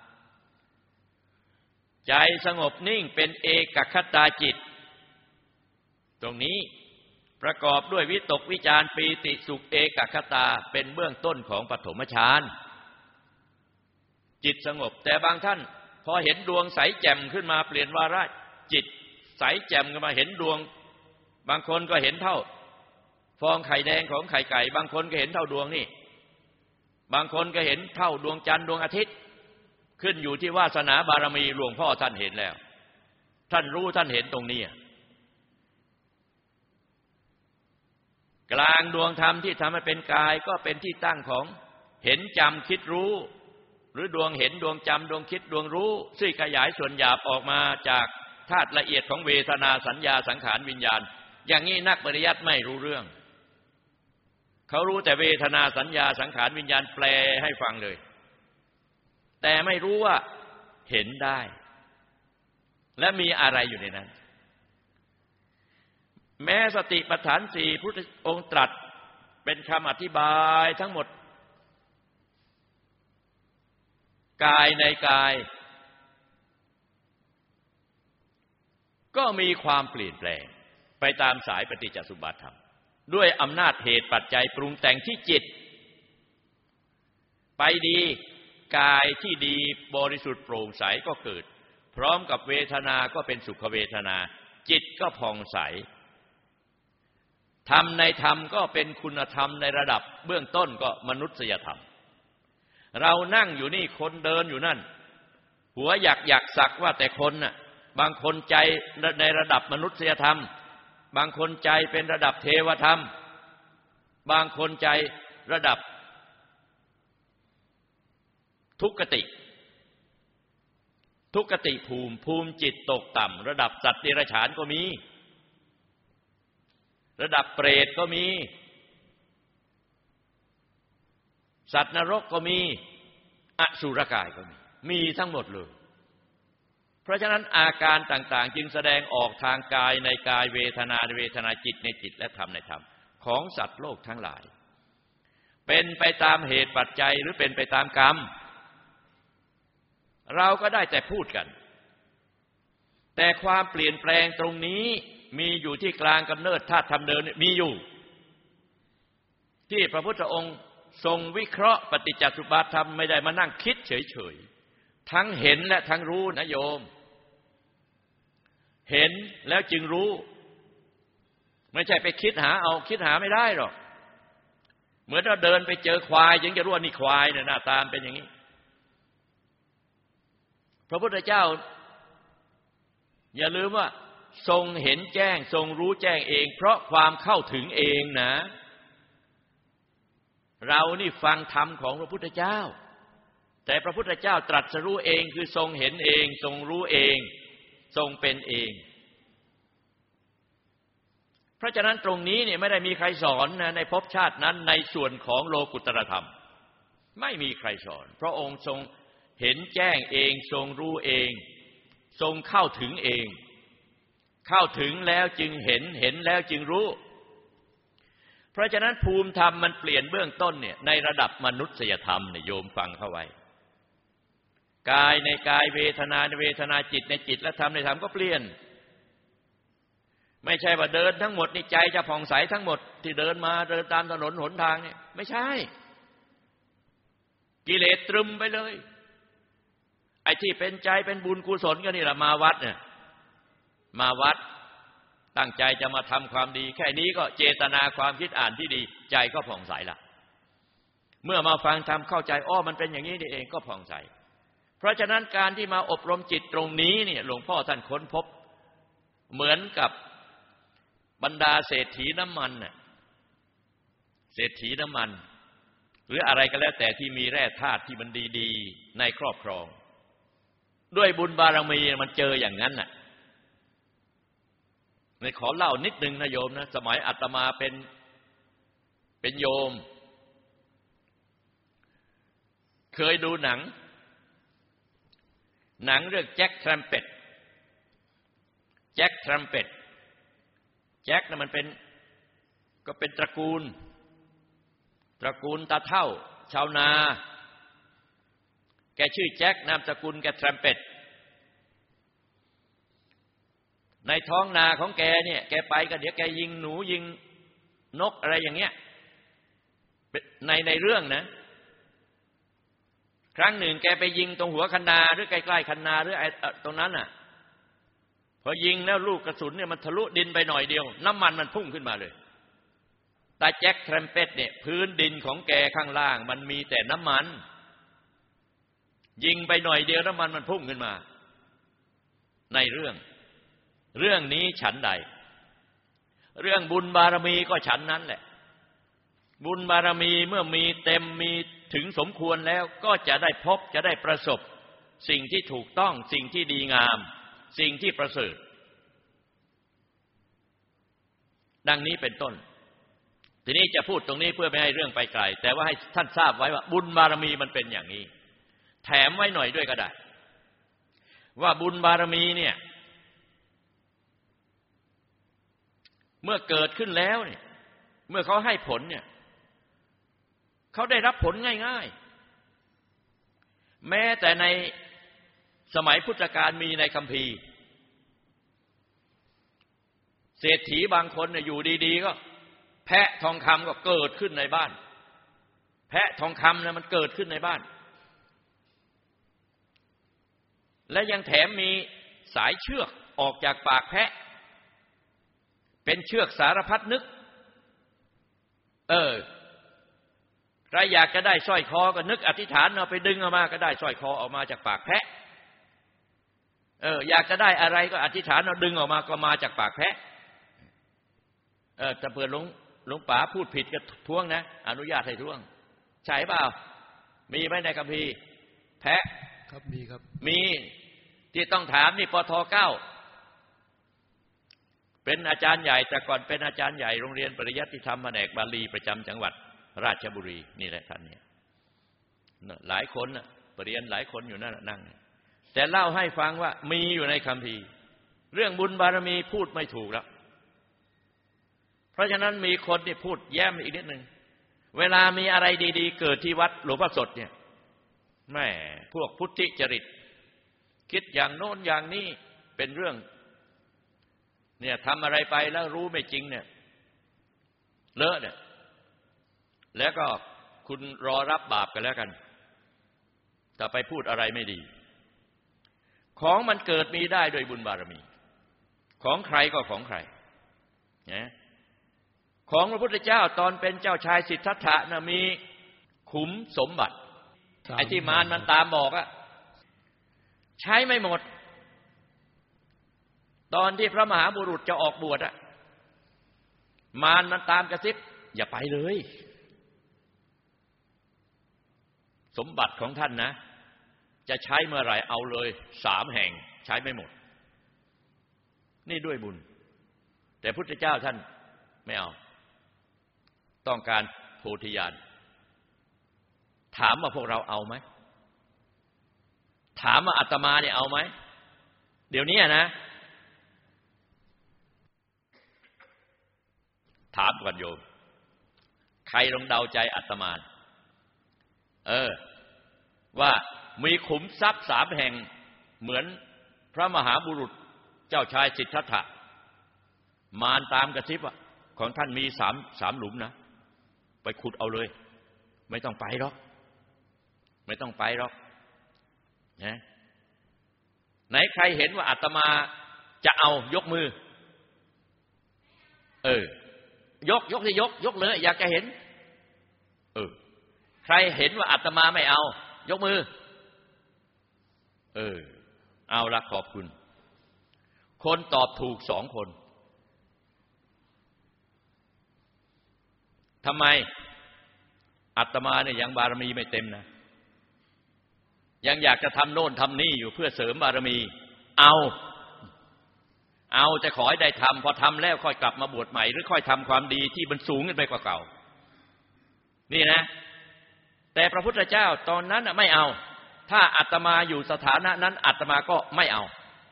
ใจสงบนิ่งเป็นเอกคตาจิตตรงนี้ประกอบด้วยวิตกวิจารปีติสุขเอกคตาเป็นเบื้องต้นของปฐมฌานจิตสงบแต่บางท่านพอเห็นดวงใสแจ่มขึ้นมาเปลี่ยนวาระจิตใสแจ่มขึ้นมาเห็นดวงบางคนก็เห็นเท่าฟองไข่แดงของไข่ไก่บางคนก็เห็นเท่าดวงนี่บางคนก็เห็นเท่าดวงจันทร์ดวงอาทิตย์ขึ้นอยู่ที่วาสนาบารมีหลวงพ่อท่านเห็นแล้วท่านรู้ท่านเห็นตรงนี้กลางดวงธรรมที่ทำให้เป็นกายก็เป็นที่ตั้งของเห็นจำคิดรู้หรือดวงเห็นดวงจำดวงคิดดวงรู้ซึ่งขยายส่วนหยาบออกมาจากธาตุละเอียดของเวทนาสัญญาสังขารวิญญาณอย่างนี้นักปริยัติไม่รู้เรื่องเขารู้แต่เวทนาสัญญาสังขารวิญญาณแปลให้ฟังเลยแต่ไม่รู้ว่าเห็นได้และมีอะไรอยู่ในนั้นแม้สติปัฏฐานสี่พุทธองค์ตรัสเป็นคำอธิบายทั้งหมดกายในกายก็มีความเปลี่ยนแปลงไปตามสายปฏิจจสมุปบาทธรรมด้วยอำนาจเหตุปัจจัยปรุงแต่งที่จิตไปดีกายที่ดีบริสุทธิ์โปร่งใสก็เกิดพร้อมกับเวทนาก็เป็นสุขเวทนาจิตก็ผ่องใสธรรมในธรรมก็เป็นคุณธรรมในระดับเบื้องต้นก็มนุษยธรรมเรานั่งอยู่นี่คนเดินอยู่นั่นหัวอยากอยากสักว่าแต่คนน่ะบางคนใจในระดับมนุษยธรรมบางคนใจเป็นระดับเทวธรรมบางคนใจระดับทุกขติทุกขติภูมิภูมิจิตตกต่ำระดับสัตว์เดรัจฉานก็มีระดับเปรตก็มีสัตว์นรกก็มีอสุรกายก็มีมีทั้งหมดเลยเพราะฉะนั้นอาการต่างๆจึงแสดงออกทางกายในกายเวทนาในเวทนาจิตในจิตและธรรมในธรรมของสัตว์โลกทั้งหลายเป็นไปตามเหตุปัจจัยหรือเป็นไปตามกรรมเราก็ได้แต่พูดกันแต่ความเปลี่ยนแปลงตรงนี้มีอยู่ที่กลางกำเนิดธาตุธรรมเดิมมีอยู่ที่พระพุทธองค์ทรงวิเคราะห์ปฏิจจสมุปบาทธรรมไม่ได้มานั่งคิดเฉยๆทั้งเห็นและทั้งรู้นะโยมเห็นแล้วจึงรู้ไม่ใช่ไปคิดหาเอาคิดหาไม่ได้หรอกเหมือนเราเดินไปเจอควายยังจะรู้ว่านี่ควายเนี่ยหน้าตาเป็นอย่างนี้พระพุทธเจ้าอย่าลืมว่าทรงเห็นแจ้งทรงรู้แจ้งเองเพราะความเข้าถึงเองนะเรานี่ฟังธรรมของพระพุทธเจ้าแต่พระพุทธเจ้าตรัสรู้เองคือทรงเห็นเองทรงรู้เองทรงเป็นเองเพราะฉะนั้นตรงนี้เนี่ยไม่ได้มีใครสอนนะในภพชาตินั้นในส่วนของโลกุตตรธรรมไม่มีใครสอนพระองค์ทรงเห็นแจ้งเองทรงรู้เองทรงเข้าถึงเองเข้าถึงแล้วจึงเห็นเห็นแล้วจึงรู้เพราะฉะนั้นภูมิธรรมมันเปลี่ยนเบื้องต้นเนี่ยในระดับมนุษยธรรมเนี่ยโยมฟังเข้าไว้กายในกายเวทนาในเวทนาจิตในจิตและธรรมในธรรมก็เปลี่ยนไม่ใช่ว่าเดินทั้งหมดนี่ใจจะผ่องใสทั้งหมดที่เดินมาเดินตามถนนหนทางเนี่ยไม่ใช่กิเลสตรึมไปเลยไอ้ที่เป็นใจเป็นบุญกุศลก็นี่แหละมาวัดเนี่ยมาวัดตั้งใจจะมาทำความดีแค่นี้ก็เจตนาความคิดอ่านที่ดีใจก็ผ่องใสละเมื่อมาฟังทำเข้าใจอ้อมันเป็นอย่างนี้นี่เองก็ผ่องใสเพราะฉะนั้นการที่มาอบรมจิตตรงนี้เนี่ยหลวงพ่อท่านค้นพบเหมือนกับบรรดาเศรษฐีน้ำมันน่ะเศรษฐีน้ำมันหรืออะไรก็แล้วแต่ที่มีแร่ธาตุที่มันดีๆในครอบครองด้วยบุญบารมีมันเจออย่างนั้นน่ะในขอเล่านิดนึงนะโยมนะสมัยอาตมาเป็นเป็นโยมเคยดูหนังหนังเรื่องแจ็คแทรัมเป็ตแจ็คแทรัมเป็ตแจ็คน่ะมันเป็นก็เป็นตระกูลตระกูลตาเฒ่าชาวนาแกชื่อแจ็คนามสกุลแกแทรัมเป็ตในท้องนาของแกเนี่ยแกไปก็เดี๋ยวแกยิงหนูยิงนกอะไรอย่างเงี้ยในในเรื่องนะครั้งหนึ่งแกไปยิงตรงหัวคันนาหรือใกล้ๆคันนาหรือไอ้ตรงนั้นน่ะพอยิงแล้วลูกกระสุนเนี่ยมันทะลุดินไปหน่อยเดียวน้ำมันมันพุ่งขึ้นมาเลยแต่แจ็คแทรัมเป็ตเนี่ยพื้นดินของแกข้างล่างมันมีแต่น้ำมันยิงไปหน่อยเดียวน้ำมันมันพุ่งขึ้นมาในเรื่องเรื่องนี้ฉันใดเรื่องบุญบารมีก็ฉันนั้นแหละบุญบารมีเมื่อมีเต็มมีถึงสมควรแล้วก็จะได้พบจะได้ประสบสิ่งที่ถูกต้องสิ่งที่ดีงามสิ่งที่ประเสริฐดังนี้เป็นต้นทีนี้จะพูดตรงนี้เพื่อไม่ให้เรื่องไปไกลแต่ว่าให้ท่านทราบไว้ว่าบุญบารมีมันเป็นอย่างนี้แถมไว้หน่อยด้วยก็ได้ว่าบุญบารมีเนี่ยเมื่อเกิดขึ้นแล้วเนี่ยเมื่อเขาให้ผลเนี่ยเขาได้รับผลง่ายๆแม้แต่ในสมัยพุทธกาลมีในคัมภีร์เศรษฐีบางคนเนี่ยอยู่ดีๆก็แพะทองคำก็เกิดขึ้นในบ้านแพะทองคำเนี่ยมันเกิดขึ้นในบ้านและยังแถมมีสายเชือกออกจากปากแพะเป็นเชือกสารพัดนึกเออใครอยากจะได้สร้อยคอก็นึกอธิษฐานเอาไปดึงออกมาก็ได้สร้อยคอออกมาจากปากแพะเอออยากจะได้อะไรก็อธิษฐานเอาดึงออกมาก็มาจากปากแพะเออแต่เผื่อหลวงหลวงป๋าพูดผิดก็ท้วงนะอนุญาตให้ท้วงใช่เปล่ามีไหมในคัมภีร์แพะครับมีครับมีที่ต้องถามนี่ปทเก้าเป็นอาจารย์ใหญ่แต่ก่อนเป็นอาจารย์ใหญ่โรงเรียนปริยัติธรรมแผนกบาลีประจำจังหวัดราชบุรีนี่แหละท่านเนี่ยหลายคนน่ะปริญญาหลายคนอยู่นั่นนั่งแต่เล่าให้ฟังว่ามีอยู่ในคัมภีร์เรื่องบุญบารมีพูดไม่ถูกแล้วเพราะฉะนั้นมีคนที่พูดแย้มอีกนิดนึงเวลามีอะไรดีๆเกิดที่วัดหลวงพ่อสดเนี่ยแม่พวกพุทธิจริตคิดอย่างโน้นอย่างนี้เป็นเรื่องเนี่ยทำอะไรไปแล้วรู้ไม่จริงเนี่ยเลอะเนี่ยแล้วก็คุณรอรับบาปกันแล้วกันแต่ไปพูดอะไรไม่ดีของมันเกิดมีได้โดยบุญบารมีของใครก็ของใครนะของพระพุทธเจ้าตอนเป็นเจ้าชายสิทธัตถะนะมีขุมสมบัติไอ้ที่มารมันตามบอกอะใช้ไม่หมดตอนที่พระมหาบุรุษจะออกบวชอะมารมันตามกระซิบอย่าไปเลยสมบัติของท่านนะจะใช้เมื่อไหร่เอาเลยสามแห่งใช้ไม่หมดนี่ด้วยบุญแต่พุทธเจ้าท่านไม่เอาต้องการโพธิญาณถามว่าพวกเราเอาไหมถามว่าอาตมาเนี่ยเอาไหมเดี๋ยวนี้นะถามก่อนโยมใครลองเดาใจอาตมาเออว่ามีขุมทรัพย์สามแห่งเหมือนพระมหาบุรุษเจ้าชายสิทธัตถะมารตามกระซิบว่าของท่านมีสามสามหลุมนะไปขุดเอาเลยไม่ต้องไปหรอกไม่ต้องไปหรอกนะไหนใครเห็นว่าอาตมาจะเอายกมือเออยกยกสิยกยกเลยอยากจะเห็นเออใครเห็นว่าอาตมาไม่เอายกมือเออเอาละขอบคุณคนตอบถูกสองคนทำไมอาตมาเนี่ยยังบารมีไม่เต็มนะยังอยากจะทำโน่นทำนี่อยู่เพื่อเสริมบารมีเอาเอาจะขอให้ได้ทำพอทำแล้วค่อยกลับมาบวชใหม่หรือค่อยทำความดีที่มันสูงขึ้นไปกว่าเก่านี่นะแต่พระพุทธเจ้าตอนนั้นไม่เอาถ้าอาตมาอยู่สถานะนั้นอาตมาก็ไม่เอา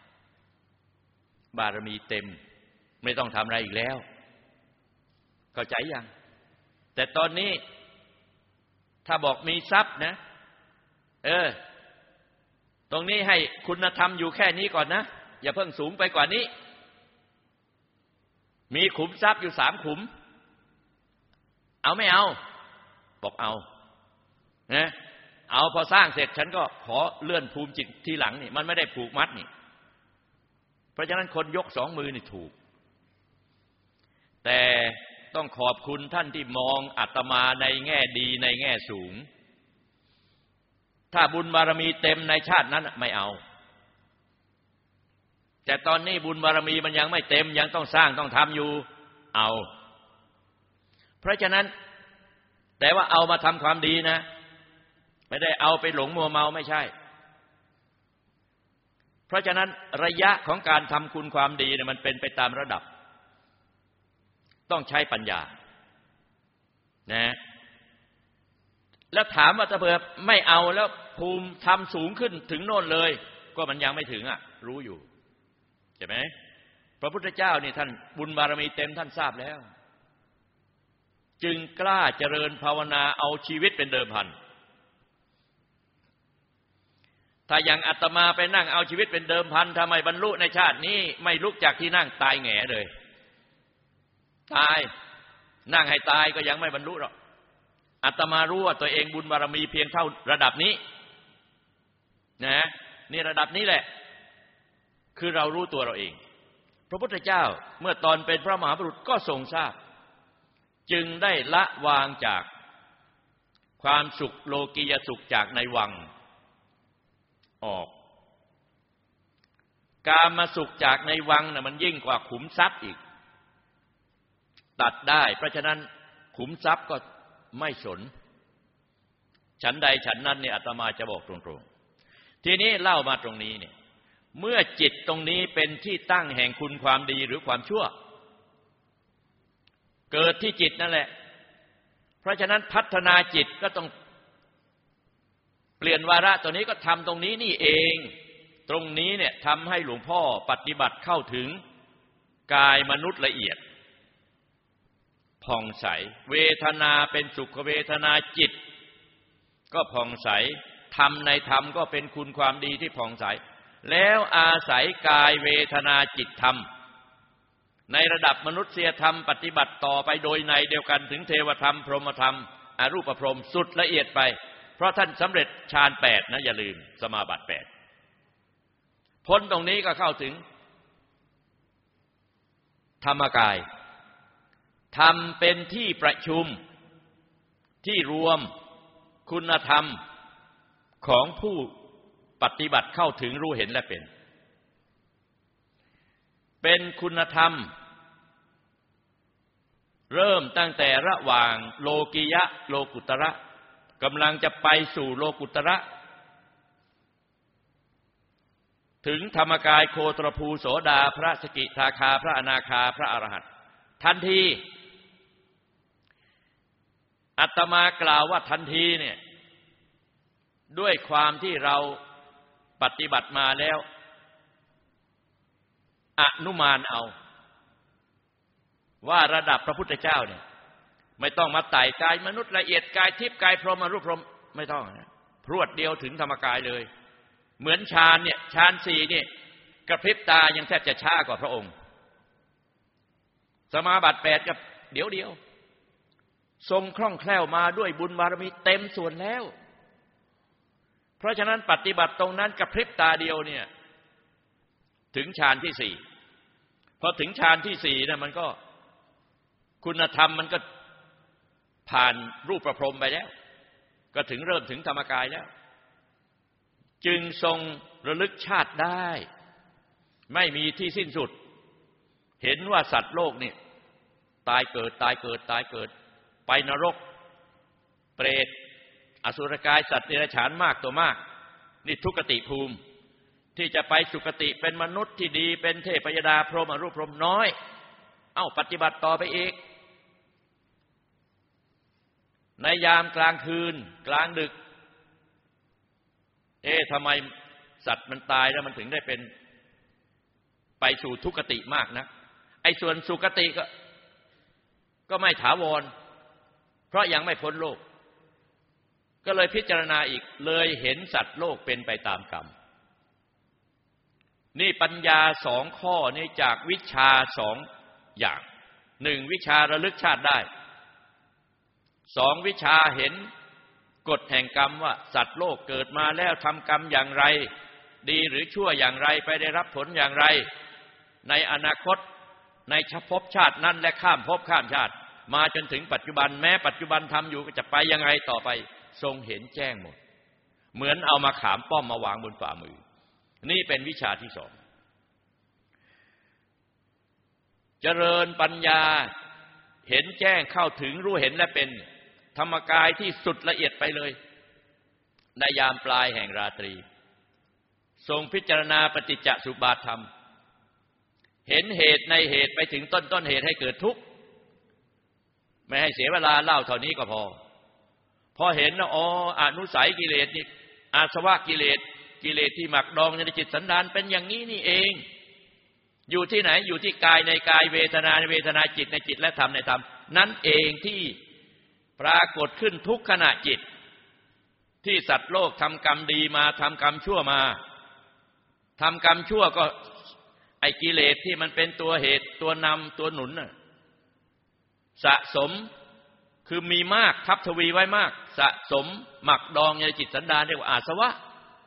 บารมีเต็มไม่ต้องทำอะไรอีกแล้วเข้าใจยังแต่ตอนนี้ถ้าบอกมีทรัพย์นะเออตรงนี้ให้คุณธรรมอยู่แค่นี้ก่อนนะอย่าเพิ่งสูงไปกว่านี้มีขุมทรัพย์อยู่สามขุมเอาไม่เอาบอกเอานะเอาพอสร้างเสร็จฉันก็ขอเลื่อนภูมิจิตทีหลังนี่มันไม่ได้ผูกมัดนี่เพราะฉะนั้นคนยกสองมือนี่ถูกแต่ต้องขอบคุณท่านที่มองอาตมาในแง่ดีในแง่สูงถ้าบุญบารมีเต็มในชาตินั้นไม่เอาแต่ตอนนี้บุญบารมีมันยังไม่เต็มยังต้องสร้างต้องทำอยู่เอาเพราะฉะนั้นแต่ว่าเอามาทำความดีนะไม่ได้เอาไปหลงมัวเมาไม่ใช่เพราะฉะนั้นระยะของการทำคุณความดีเนี่ยมันเป็นไปตามระดับต้องใช้ปัญญานะแล้วถามว่าถ้าเผื่อไม่เอาแล้วภูมิทำสูงขึ้นถึงโน่นเลยก็มันยังไม่ถึงอ่ะรู้อยู่ใช่ไหมพระพุทธเจ้านี่ท่านบุญบารมีเต็มท่านทราบแล้วจึงกล้าเจริญภาวนาเอาชีวิตเป็นเดิมพันถ้าอย่างอาตมาไปนั่งเอาชีวิตเป็นเดิมพันทำไมบรรลุในชาตินี้ไม่ลุกจากที่นั่งตายแหง่เลยตายนั่งให้ตายก็ยังไม่บรรลุหรอกอาตมารู้ว่าตัวเองบุญบารมีเพียงเท่าระดับนี้นะนี่ระดับนี้แหละคือเรารู้ตัวเราเองพระพุทธเจ้าเมื่อตอนเป็นพระมหาบุรุษก็ทรงทราบจึงได้ละวางจากความสุขโลกียสุขจากในวังออกกามสุขจากในวังน่ะมันยิ่งกว่าขุมทรัพย์อีกตัดได้เพราะฉะนั้นขุมทรัพย์ก็ไม่สนฉันใดฉันนั้นเนี่ยอาตมาจะบอกตรงๆทีนี้เล่ามาตรงนี้เนี่ยเมื่อจิตตรงนี้เป็นที่ตั้งแห่งคุณความดีหรือความชั่วเกิดที่จิตนั่นแหละเพราะฉะนั้นพัฒนาจิตก็ต้องเปลี่ยนวาระตัวนี้ก็ทำตรงนี้นี่เองตรงนี้เนี่ยทำให้หลวงพ่อปฏิบัติเข้าถึงกายมนุษย์ละเอียดผ่องใสเวทนาเป็นสุขเวทนาจิตก็ผ่องใสธรรมในธรรมก็เป็นคุณความดีที่ผ่องใสแล้วอาศัยกายเวทนาจิตธรรมในระดับมนุษยธรรมปฏิบัติต่อไปโดยในเดียวกันถึงเทวธรรมพรหมธรรมอรูปพรหมสุดละเอียดไปเพราะท่านสำเร็จฌานแปดนะอย่าลืมสมาบัติแปดพ้นตรงนี้ก็เข้าถึงธรรมกายธรรมเป็นที่ประชุมที่รวมคุณธรรมของผู้ปฏิบัติเข้าถึงรู้เห็นและเป็นเป็นคุณธรรมเริ่มตั้งแต่ระหว่างโลกิยะโลกุตระกำลังจะไปสู่โลกุตระถึงธรรมกายโคตรภูโสดาพระสกิทาคาพระอนาคาพระอรหันต์ทันทีอาตมากล่าวว่าทันทีเนี่ยด้วยความที่เราปฏิบัติมาแล้วอนุมานเอาว่าระดับพระพุทธเจ้าเนี่ยไม่ต้องมาไต่กายมนุษย์ละเอียดกายทิพย์กายพรหมอรูปพรหมไม่ต้องนะพรวดเดียวถึงธรรมกายเลยเหมือนฌานเนี่ยฌานสี่นี่กระพริบตายังแทบจะช้ากว่าพระองค์สมาบัติแปดกับเดี๋ยวเดียวทรงคล่องแคล่วมาด้วยบุญบารมีเต็มส่วนแล้วเพราะฉะนั้นปฏิบัติตรงนั้นกระพริบตาเดียวเนี่ยถึงฌานที่สี่พอถึงฌานที่สี่นะมันก็คุณธรรมมันก็ผ่านรูปประพรหมไปแล้วก็ถึงเริ่มถึงธรรมกายแล้วจึงทรงระลึกชาติได้ไม่มีที่สิ้นสุดเห็นว่าสัตว์โลกนี่ตายเกิดตายเกิดตายเกิดไปนรกเปรตอสุรกายสัตว์เดรัจฉานมากตัวมากนี่ทุกขติภูมิที่จะไปสุคติเป็นมนุษย์ที่ดีเป็นเทพยดาพรหมอรูปพรหมน้อยเอ้าปฏิบัติต่อไปอีกในยามกลางคืนกลางดึกเอ๊ะทำไมสัตว์มันตายแล้วมันถึงได้เป็นไปสู่ทุกขติมากนะไอ้ส่วนสุคติก็ก็ไม่ถาวรเพราะยังไม่พ้นโลกก็เลยพิจารณาอีกเลยเห็นสัตว์โลกเป็นไปตามกรรมนี่ปัญญาสองข้อนี้จากวิชาสองอย่างหนึ่งวิชาระลึกชาติได้สองวิชาเห็นกฎแห่งกรรมว่าสัตว์โลกเกิดมาแล้วทำกรรมอย่างไรดีหรือชั่วอย่างไรไปได้รับผลอย่างไรในอนาคตในภพชาตินั้นและข้ามภพข้ามชาติมาจนถึงปัจจุบันแม้ปัจจุบันทำอยู่ก็จะไปยังไงต่อไปทรงเห็นแจ้งหมดเหมือนเอามาขามป้อมมาวางบนฝ่ามือนี่เป็นวิชาที่สองเจริญปัญญาเห็นแจ้งเข้าถึงรู้เห็นและเป็นธรรมกายที่สุดละเอียดไปเลยในยามปลายแห่งราตรีทรงพิจารณาปฏิจจสุบาทธรรมเห็นเหตุในเหตุไปถึงต้นต้นเหตุให้เกิดทุกข์ไม่ให้เสียเวลาเล่าเท่านี้ก็พอพอเห็นว่าอ๋ออนุสัยกิเลสนี่อาสวะกิเลสกิเลสที่หมักดองในจิตสันดานเป็นอย่างนี้นี่เองอยู่ที่ไหนอยู่ที่กายในกายเวทนาในเวทนาจิตในจิตและธรรมในธรรมนั่นเองที่ปรากฏขึ้นทุกขณะจิตที่สัตว์โลกทำกรรมดีมาทำกรรมชั่วมาทำกรรมชั่วก็ไอ้กิเลสที่มันเป็นตัวเหตุตัวนำตัวหนุนน่ะสะสมคือมีมากทับทวีไว้มากสะสมหมักดองในจิตสันดานเรียกว่าอาสวะ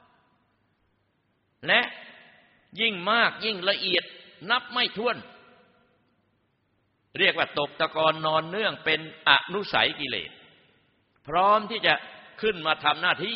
และยิ่งมากยิ่งละเอียดนับไม่ถ้วนเรียกว่าตกตะกอนนอนเนื่องเป็นอนุสัยกิเลสพร้อมที่จะขึ้นมาทำหน้าที่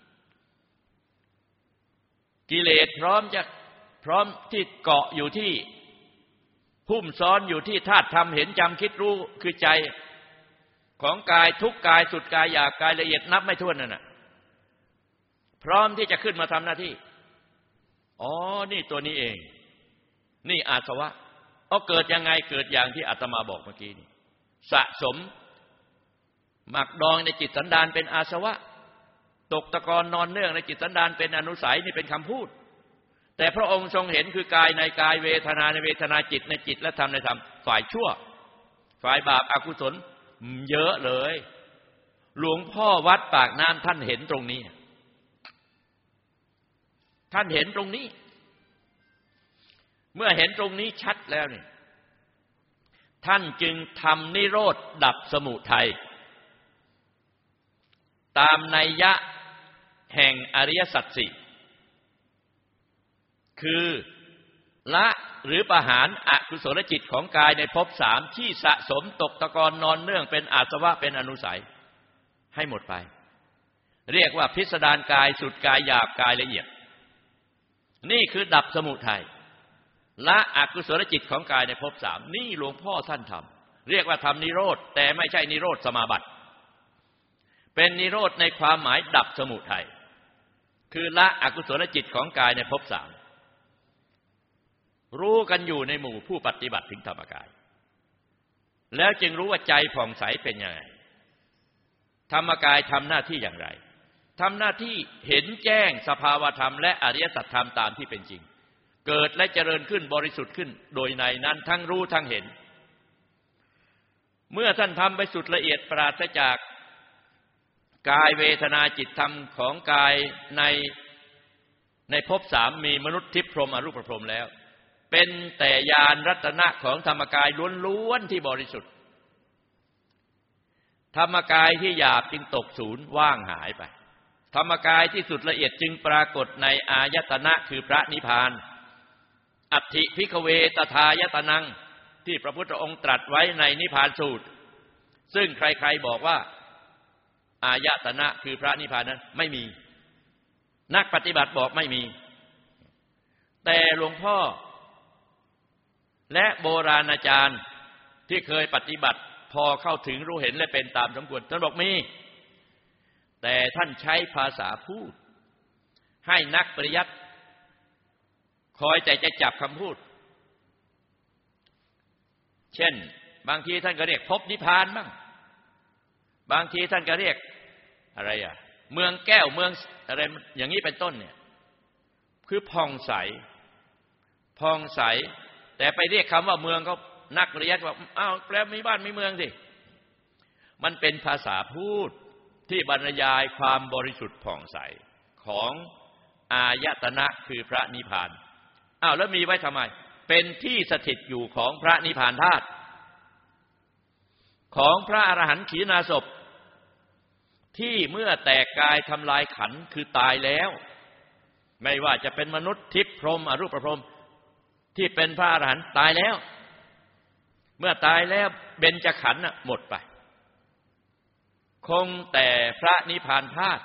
กิเลสพร้อมจะพร้อมที่เกาะอยู่ที่หุ้มซ้อนอยู่ที่ธาตุธรรมเห็นจำคิดรู้คือใจของกายทุกกายสุดกายหยาบกายละเอียดนับไม่ถ้วนนั่นน่ะพร้อมที่จะขึ้นมาทำหน้าที่อ๋อนี่ตัวนี้เองนี่อาสวะเอาเกิดยังไงเกิดอย่างที่อาตมาบอกเมื่อกี้นี่สะสมหมักดองในจิตสันดานเป็นอาสวะตกตะกอนนอนเนื่องในจิตสันดานเป็นอนุสัยนี่เป็นคำพูดแต่พระองค์ทรงเห็นคือกายในกายเวทนาในเวทนาจิตในจิตและธรรมในธรรมฝ่ายชั่วฝ่ายบาปอกุศลเยอะเลยหลวงพ่อวัดปากน้ำท่านเห็นตรงนี้ท่านเห็นตรงนี้เมื่อเห็นตรงนี้ชัดแล้วนี่ท่านจึงทำนิโรธดับสมุทัยตามนัยยะแห่งอริยสัจสี่คือละหรือประหารอกุศลจิตของกายในภพสามที่สะสมตกตะกอนนอนเนื่องเป็นอาสวะเป็นอนุสัยให้หมดไปเรียกว่าพิสดารกายสุดกายหยาบกายละเอียดนี่คือดับสมุทัยละอกุศลจิตของกายในภพสามนี่หลวงพ่อท่านทำเรียกว่าทำนิโรธแต่ไม่ใช่นิโรธสมาบัติเป็นนิโรธในความหมายดับสมุทัยคือละอกุศลจิตของกายในภพสามรู้กันอยู่ในหมู่ผู้ปฏิบัติถึงธรรมกายแล้วจึงรู้ว่าใจผ่องใสเป็นยังไงธรรมกายทำหน้าที่อย่างไรทำหน้าที่เห็นแจ้งสภาวธรรมและอริยสัจธรรมตามที่เป็นจริงเกิดและเจริญขึ้นบริสุทธิ์ขึ้นโดยในนั้นทั้งรู้ทั้งเห็นเมื่อท่านทำไปสุดละเอียดปราศจากกายเวทนาจิตธรรมของกายในในภพสามมีมนุษย์ทิพย์พรหมอรูปพรหมแล้วเป็นแต่ญาณรัตนะของธรรมกายล้วนๆที่บริสุทธิ์ธรรมกายที่หยาบจึงตกศูนย์ว่างหายไปธรรมกายที่สุดละเอียดจึงปรากฏในอายตนะคือพระนิพพานอัตถิภิกขเวตถายตนังที่พระพุทธองค์ตรัสไว้ในนิพพานสูตรซึ่งใครๆบอกว่าอายตนะคือพระนิพพานนั้นไม่มีนักปฏิบัติบอกไม่มีแต่หลวงพ่อและโบราณอาจารย์ที่เคยปฏิบัติพอเข้าถึงรู้เห็นและเป็นตามสมควรท่านบอกมีแต่ท่านใช้ภาษาพูดให้นักปริยัติคอยแต่จะจับคำพูดเช่นบางทีท่านก็เรียกภพนิพพานบ้างบางทีท่านก็เรียกอะไรอ่ะเมืองแก้วเมืองอะไรอย่างนี้เป็นต้นเนี่ยคือผ่องใสผ่องใสแต่ไปเรียกคำว่าเมืองเขานักปริยัติว่าอ้าวแล้วมีบ้านมีเมืองสิมันเป็นภาษาพูดที่บรรยายความบริสุทธิ์ผ่องใสของอายตนะคือพระนิพพานอ้าวแล้วมีไว้ทำไมเป็นที่สถิตอยู่ของพระนิพพานธาตุของพระอรหันต์ขีณาสพที่เมื่อแตกกายทำลายขันธ์คือตายแล้วไม่ว่าจะเป็นมนุษย์ทิพย์พรหมอรูปพรหมที่เป็นพระอรหันต์ตายแล้วเมื่อตายแล้วเบญจขันธ์หมดไปคงแต่พระนิพพานธาตุ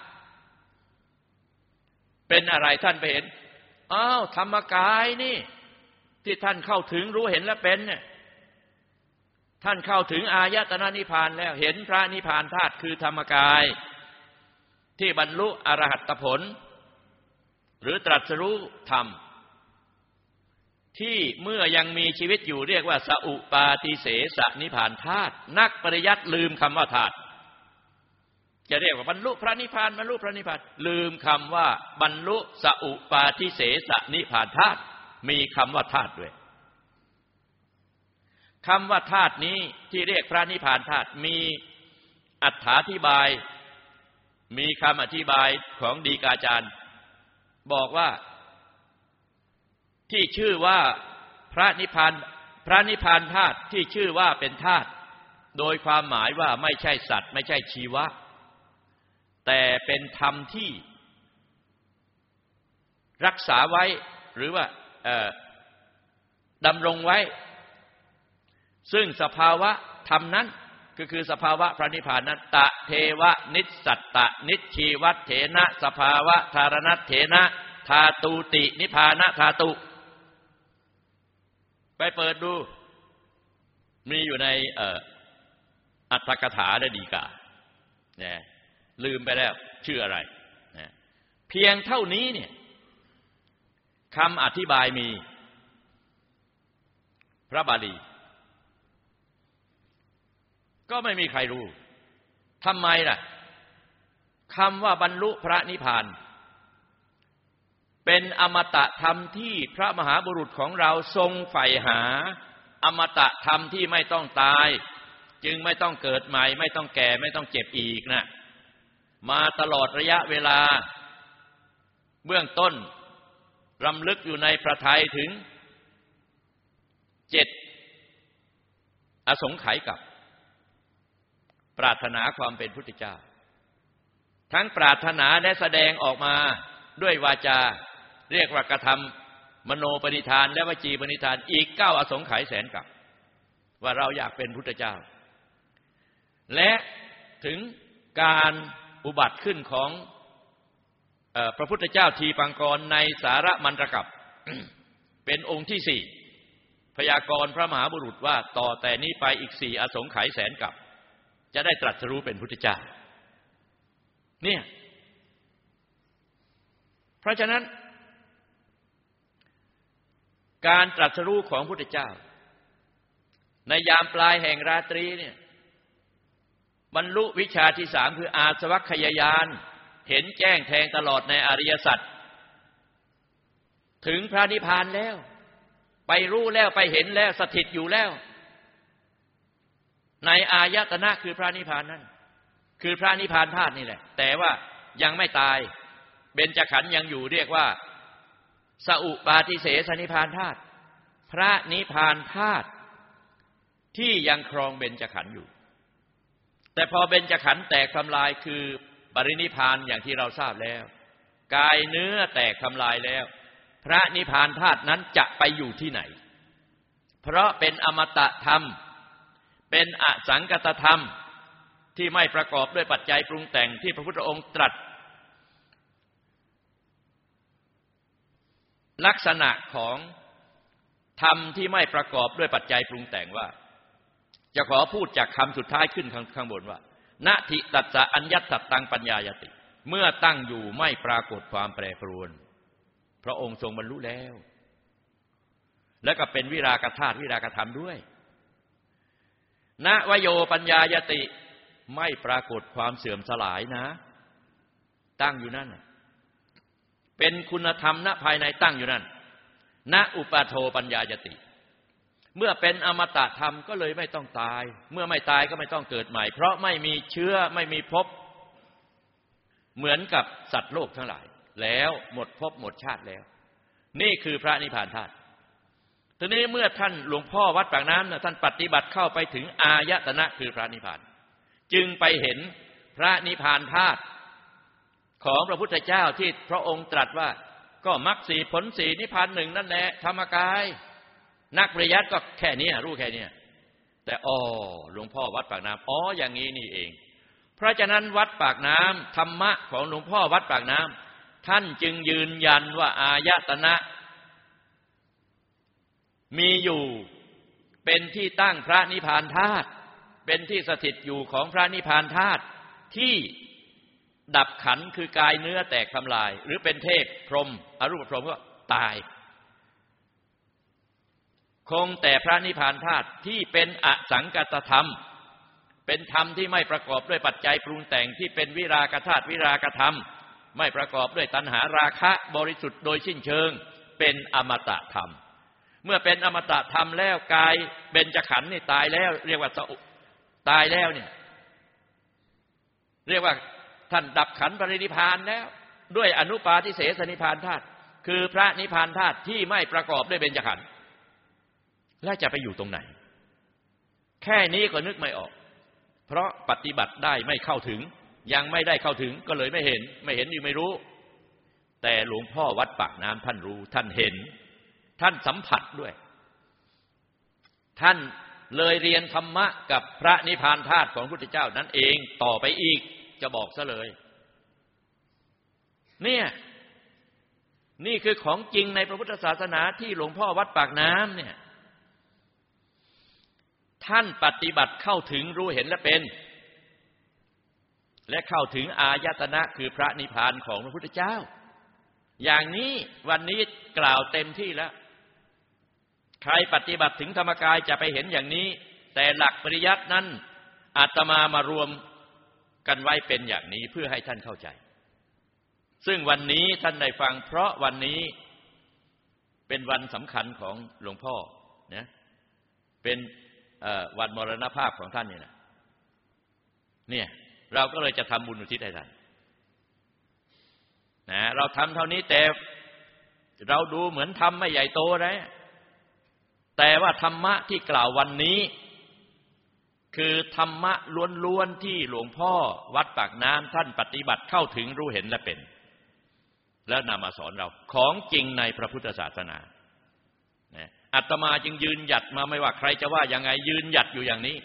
เป็นอะไรท่านไปเห็นอ้าวธรรมกายนี่ที่ท่านเข้าถึงรู้เห็นและเป็นเนี่ยท่านเข้าถึงอายตนะนิพพานแล้วเห็นพระนิพพานธาตุคือธรรมกายที่บรรลุอรหัตผลหรือตรัสรู้ธรรมที่เมื่อยังมีชีวิตอยู่เรียกว่าสอุปาทิเสสนิพพานธาตุนักปริยัติลืมคำว่าธาตุจะเรียกว่าบรรลุพระนิพพานบรรลุพระนิพพานลืมคำว่าบรรลุสอุปาทิเสสนิพพานธาตุมีคำว่าธาตุด้วยคำว่าธาตุนี้ที่เรียกพระนิพพานธาตุมีอธิบายมีคำอธิบายของดีกาจารย์บอกว่าที่ชื่อว่าพระนิพพานพระนิพพานธาตุที่ชื่อว่าเป็นธาตุโดยความหมายว่าไม่ใช่สัตว์ไม่ใช่ชีวะแต่เป็นธรรมที่รักษาไว้หรือว่าดำรงไว้ซึ่งสภาวะธรรมนั้นก็คือสภาวะพระนิพพานนั้นตะเทวะนิสสัตตะนิชีวัตเถนะสภาวะธารณัตเถนะธาตุตินิพพานะธาตุไปเปิดดูมีอยู่ในอัตถกถาและฎีกาเนี่ยลืมไปแล้วชื่ออะไรนะเพียงเท่านี้เนี่ยคำอธิบายมีพระบาลีก็ไม่มีใครรู้ทำไมล่ะคำว่าบรรลุพระนิพพานเป็นอมตะธรรมที่พระมหาบุรุษของเราทรงใฝ่หาอมตะธรรมที่ไม่ต้องตายจึงไม่ต้องเกิดใหม่ไม่ต้องแก่ไม่ต้องเจ็บอีกนะมาตลอดระยะเวลาเบื้องต้นรำลึกอยู่ในพระทัยถึงเจ็ดอสงไขยกับปรารถนาความเป็นพุทธเจ้าทั้งปรารถนาและแสดงออกมาด้วยวาจาเรียกว่ากระทำมโนปณิธานและวจีปณิธานอีกเก้าอสงไขยแสนกับว่าเราอยากเป็นพุทธเจ้าและถึงการอุบัติขึ้นของพระพุทธเจ้าทีปังกรในสารมันตรกัป เป็นองค์ที่สี่พยากรณ์พระมหาบุรุษว่าต่อแต่นี้ไปอีกสี่อสงไขยแสนกับจะได้ตรัสรู้เป็นพุทธเจ้าเนี่ยเพราะฉะนั้นการตรัสรู้ของพุทธเจ้าในยามปลายแห่งราตรีเนี่ยบรรลุวิชาที่สามคืออาสวัคคยญาณเห็นแจ้งแทงตลอดในอริยสัจถึงพระนิพพานแล้วไปรู้แล้วไปเห็นแล้วสถิตอยู่แล้วในอายตนะคือพระนิพพานนั่นคือพระนิพพานธาตุนี่แหละแต่ว่ายังไม่ตายเบญจขันธ์ยังอยู่เรียกว่าสอุปาทิเสสนิพพานธาตุพระนิพพานธาตุที่ยังครองเบญจขันธ์อยู่แต่พอเบญจขันธ์แตกทำลายคือปรินิพพานอย่างที่เราทราบแล้วกายเนื้อแตกทำลายแล้วพระนิพพานธาตุนั้นจะไปอยู่ที่ไหนเพราะเป็นอมตะธรรมเป็นอสังกตธรรมที่ไม่ประกอบด้วยปัจจัยปรุงแต่งที่พระพุทธองค์ตรัสลักษณะของธรรมที่ไม่ประกอบด้วยปัจจัยปรุงแต่งว่าจะขอพูดจากคำสุดท้ายขึ้นข้างบนว่านะทิตัสสะอัญญัตสัตตังปัญญายติเมื่อตั้งอยู่ไม่ปรากฏความแปรปรวนพระองค์ทรงบรรลุแล้วและก็เป็นวิรากธาตุวิรากธรรมด้วยณวโยปัญญายติไม่ปรากฏความเสื่อมสลายนะตั้งอยู่นั่นเป็นคุณธรรมณภายในตั้งอยู่นั่นณอุปาโทปัญญายติเมื่อเป็นอมตะธรรมก็เลยไม่ต้องตายเมื่อไม่ตายก็ไม่ต้องเกิดใหม่เพราะไม่มีเชื้อไม่มีภพเหมือนกับสัตว์โลกทั้งหลายแล้วหมดภพหมดชาติแล้วนี่คือพระนิพพานธาตุทีนี้เมื่อท่านหลวงพ่อวัดปากน้ำนะท่านปฏิบัติเข้าไปถึงอายตนะคือพระนิพพานจึงไปเห็นพระนิพพานธาตุของพระพุทธเจ้าที่พระองค์ตรัสว่าก็มรรคสี่ผลสี่นิพพานหนึ่งนั่นแหละธรรมกายนักปริยัติก็แค่นี้รู้แค่นี้แต่อ๋อหลวงพ่อวัดปากน้ำอ๋ออย่างนี้นี่เองเพราะฉะนั้นวัดปากน้ำธรรมะของหลวงพ่อวัดปากน้ำท่านจึงยืนยันว่าอายตนะมีอยู่เป็นที่ตั้งพระนิพพานธาตุเป็นที่สถิตอยู่ของพระนิพพานธาตุที่ดับขันธ์คือกายเนื้อแตกทำลายหรือเป็นเทพพรหมอรูปพรหมก็ตายคงแต่พระนิพพานธาตุที่เป็นอสังกัตธรรมเป็นธรรมที่ไม่ประกอบด้วยปัจจัยปรุงแต่งที่เป็นวิรากธาตุวิรากธรรมไม่ประกอบด้วยตัณหาราคะบริสุทธิ์โดยสิ้นเชิงเป็นอมตะธรรมเมื่อเป็นอมตะธรรมแล้วกายเบญจขันธ์นี่ตายแล้วเรียกว่าตายแล้วเนี่ยเรียกว่าท่านดับขันธ์ปรินิพพานแล้วด้วยอนุปาทิเสสนิพพานธาตุคือพระนิพพานธาตุที่ไม่ประกอบด้วยเบญจขันธ์แล้วจะไปอยู่ตรงไหนแค่นี้ก็นึกไม่ออกเพราะปฏิบัติได้ไม่เข้าถึงยังไม่ได้เข้าถึงก็เลยไม่เห็นไม่เห็นอยู่ไม่รู้แต่หลวงพ่อวัดปากน้ำท่านรู้ท่านเห็นท่านสัมผัสด้วยท่านเลยเรียนธรรมะกับพระนิพพานธาตุของพระพุทธเจ้านั้นเองต่อไปอีกจะบอกซะเลยเนี่ยนี่คือของจริงในพระพุทธศาสนาที่หลวงพ่อวัดปากน้ำเนี่ยท่านปฏิบัติเข้าถึงรู้เห็นและเป็นและเข้าถึงอายตนะคือพระนิพพานของพระพุทธเจ้าอย่างนี้วันนี้กล่าวเต็มที่แล้วใครปฏิบัติถึงธรรมกายจะไปเห็นอย่างนี้แต่หลักปริยัตินั้นอาตมามารวมกันไว้เป็นอย่างนี้เพื่อให้ท่านเข้าใจซึ่งวันนี้ท่านได้ฟังเพราะวันนี้เป็นวันสำคัญของหลวงพ่อนะเป็นวันมรณภาพของท่านนี่นะเนี่ยเราก็เลยจะทำบุญอุทิศให้ท่านนะเราทำเท่านี้แต่เราดูเหมือนทำไม่ใหญ่โตนะแต่ว่าธรรมะที่กล่าววันนี้คือธรรมะล้วนๆที่หลวงพ่อวัดปากน้ำท่านปฏิบัติเข้าถึงรู้เห็นและเป็นแล้วนำมาสอนเราของจริงในพระพุทธศาสนาอาตมาจึงยืนหยัดมาไม่ว่าใครจะว่ายังไงยืนหยัดอยู่อย่างนี้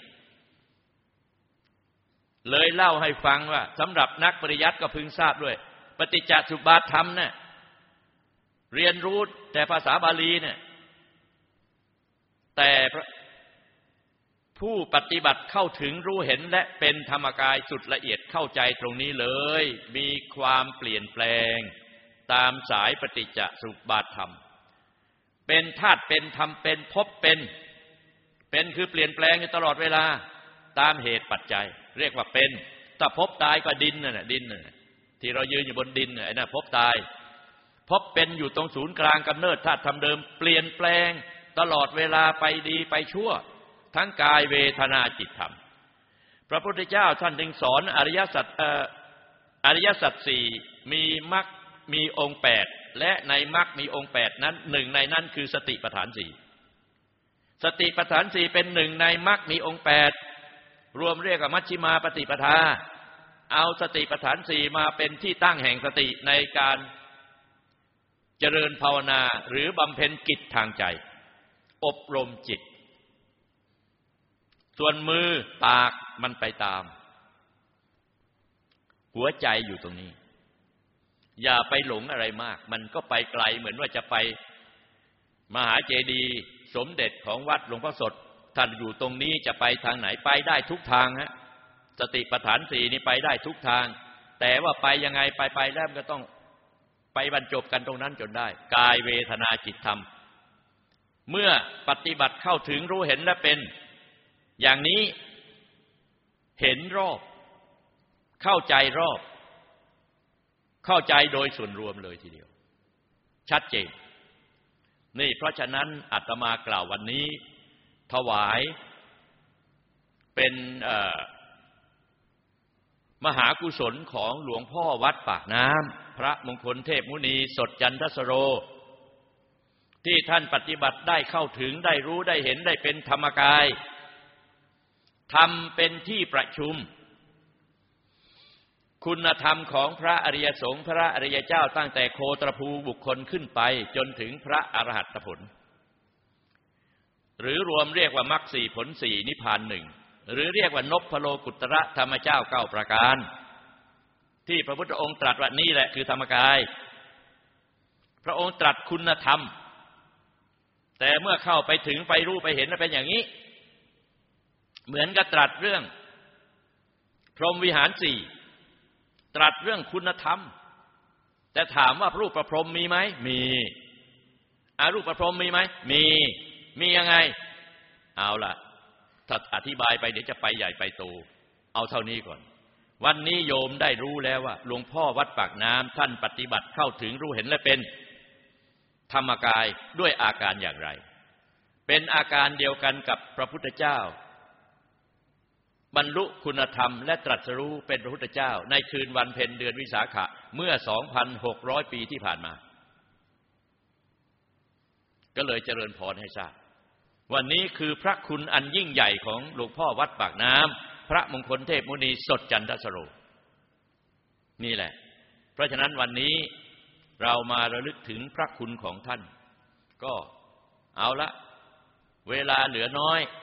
เลยเล่าให้ฟังว่าสำหรับนักปริยัติก็พึงทราบด้วยปฏิจจสุบาทธรรมเนี่ยเรียนรู้แต่ภาษาบาลีเนี่ยแต่ผู้ปฏิบัติเข้าถึงรู้เห็นและเป็นธรรมกายสุดละเอียดเข้าใจตรงนี้เลยมีความเปลี่ยนแปลงตามสายปฏิจจสุบาทธรรมเป็นธาตุเป็นธรรมเป็นภพเป็นเป็นคือเปลี่ยนแปลงอยู่ตลอดเวลาตามเหตุปัจจัยเรียกว่าเป็นถ้าภพตายก็ดินน่ะดินน่ะที่เรายืนอยู่บนดินน่ะไอ้นั่นภพตายภพเป็นอยู่ตรงศูนย์กลางกำเนิดธาตุธรรมเดิมเปลี่ยนแปลงตลอดเวลาไปดีไปชั่วทั้งกายเวทนาจิตธรรมพระพุทธเจ้าท่านจึงสอนอริยสัจเอ่ออริยสัจสี่มีมรรคมีองค์แปดและในมรรคมีองค์แปดนั้นหนึ่งในนั้นคือสติปัฏฐานสี่สติปัฏฐานสี่เป็นหนึ่งในมรรคมีองค์แปดรวมเรียกว่ามัชฌิมาปฏิปทาเอาสติปัฏฐานสี่มาเป็นที่ตั้งแห่งสติในการเจริญภาวนาหรือบำเพ็ญกิจทางใจอบรมจิตส่วนมือปากมันไปตามหัวใจอยู่ตรงนี้อย่าไปหลงอะไรมากมันก็ไปไกลเหมือนว่าจะไปมหาเจดีย์สมเด็จของวัดหลวงพ่อสดท่านอยู่ตรงนี้จะไปทางไหนไปได้ทุกทางฮะสติปัฏฐานสี่นี่ไปได้ทุกทางแต่ว่าไปยังไงไปไปแล้วก็ต้องไปบรรจบกันตรงนั้นจนได้กายเวทนาจิตธรรมเมื่อปฏิบัติเข้าถึงรู้เห็นและเป็นอย่างนี้เห็นรอบเข้าใจรอบเข้าใจโดยส่วนรวมเลยทีเดียวชัดเจนนี่เพราะฉะนั้นอาตมากล่าววันนี้ถวายเป็นมหากุศลของหลวงพ่อวัดปากน้ำพระมงคลเทพมุนีสดจันทสโรที่ท่านปฏิบัติได้เข้าถึงได้รู้ได้เห็นได้เป็นธรรมกายทำเป็นที่ประชุมคุณธรรมของพระอริยสงฆ์พระอริยเจ้าตั้งแต่โคตรภูบุคคลขึ้นไปจนถึงพระอรหัตผลหรือรวมเรียกว่ามรรคสี่ผลสี่นิพพานหนึ่งหรือเรียกว่านพโลกุตระธรรมเจ้าเก้าประการที่พระพุทธองค์ตรัสว่านี่แหละคือธรรมกายพระองค์ตรัสคุณธรรมแต่เมื่อเข้าไปถึงไปรู้ไปเห็นแล้วเป็นอย่างนี้เหมือนกับตรัสเรื่องพรหมวิหารสี่ตรัสเรื่องคุณธรรมแต่ถามว่ารูปประพรหมมีไหมมีอารูปประพรหมมีไหมมีมียังไงเอาล่ะถ้าอธิบายไปเดี๋ยวจะไปใหญ่ไปโตเอาเท่านี้ก่อนวันนี้โยมได้รู้แล้วว่าหลวงพ่อวัดปากน้ำท่านปฏิบัติเข้าถึงรู้เห็นและเป็นธรรมกายด้วยอาการอย่างไรเป็นอาการเดียวกันกับพระพุทธเจ้าบรรลุคุณธรรมและตรัสรู้เป็นพระพุทธเจ้าในคืนวันเพ็ญเดือนวิสาขะเมื่อ สองพันหกร้อย ปีที่ผ่านมาก็เลยเจริญพรให้ทราบวันนี้คือพระคุณอันยิ่งใหญ่ของหลวงพ่อวัดปากน้ำพระมงคลเทพมุนีสดจันทสโรนี่แหละเพราะฉะนั้นวันนี้เรามาระลึกถึงพระคุณของท่านก็เอาละเวลาเหลือน้อย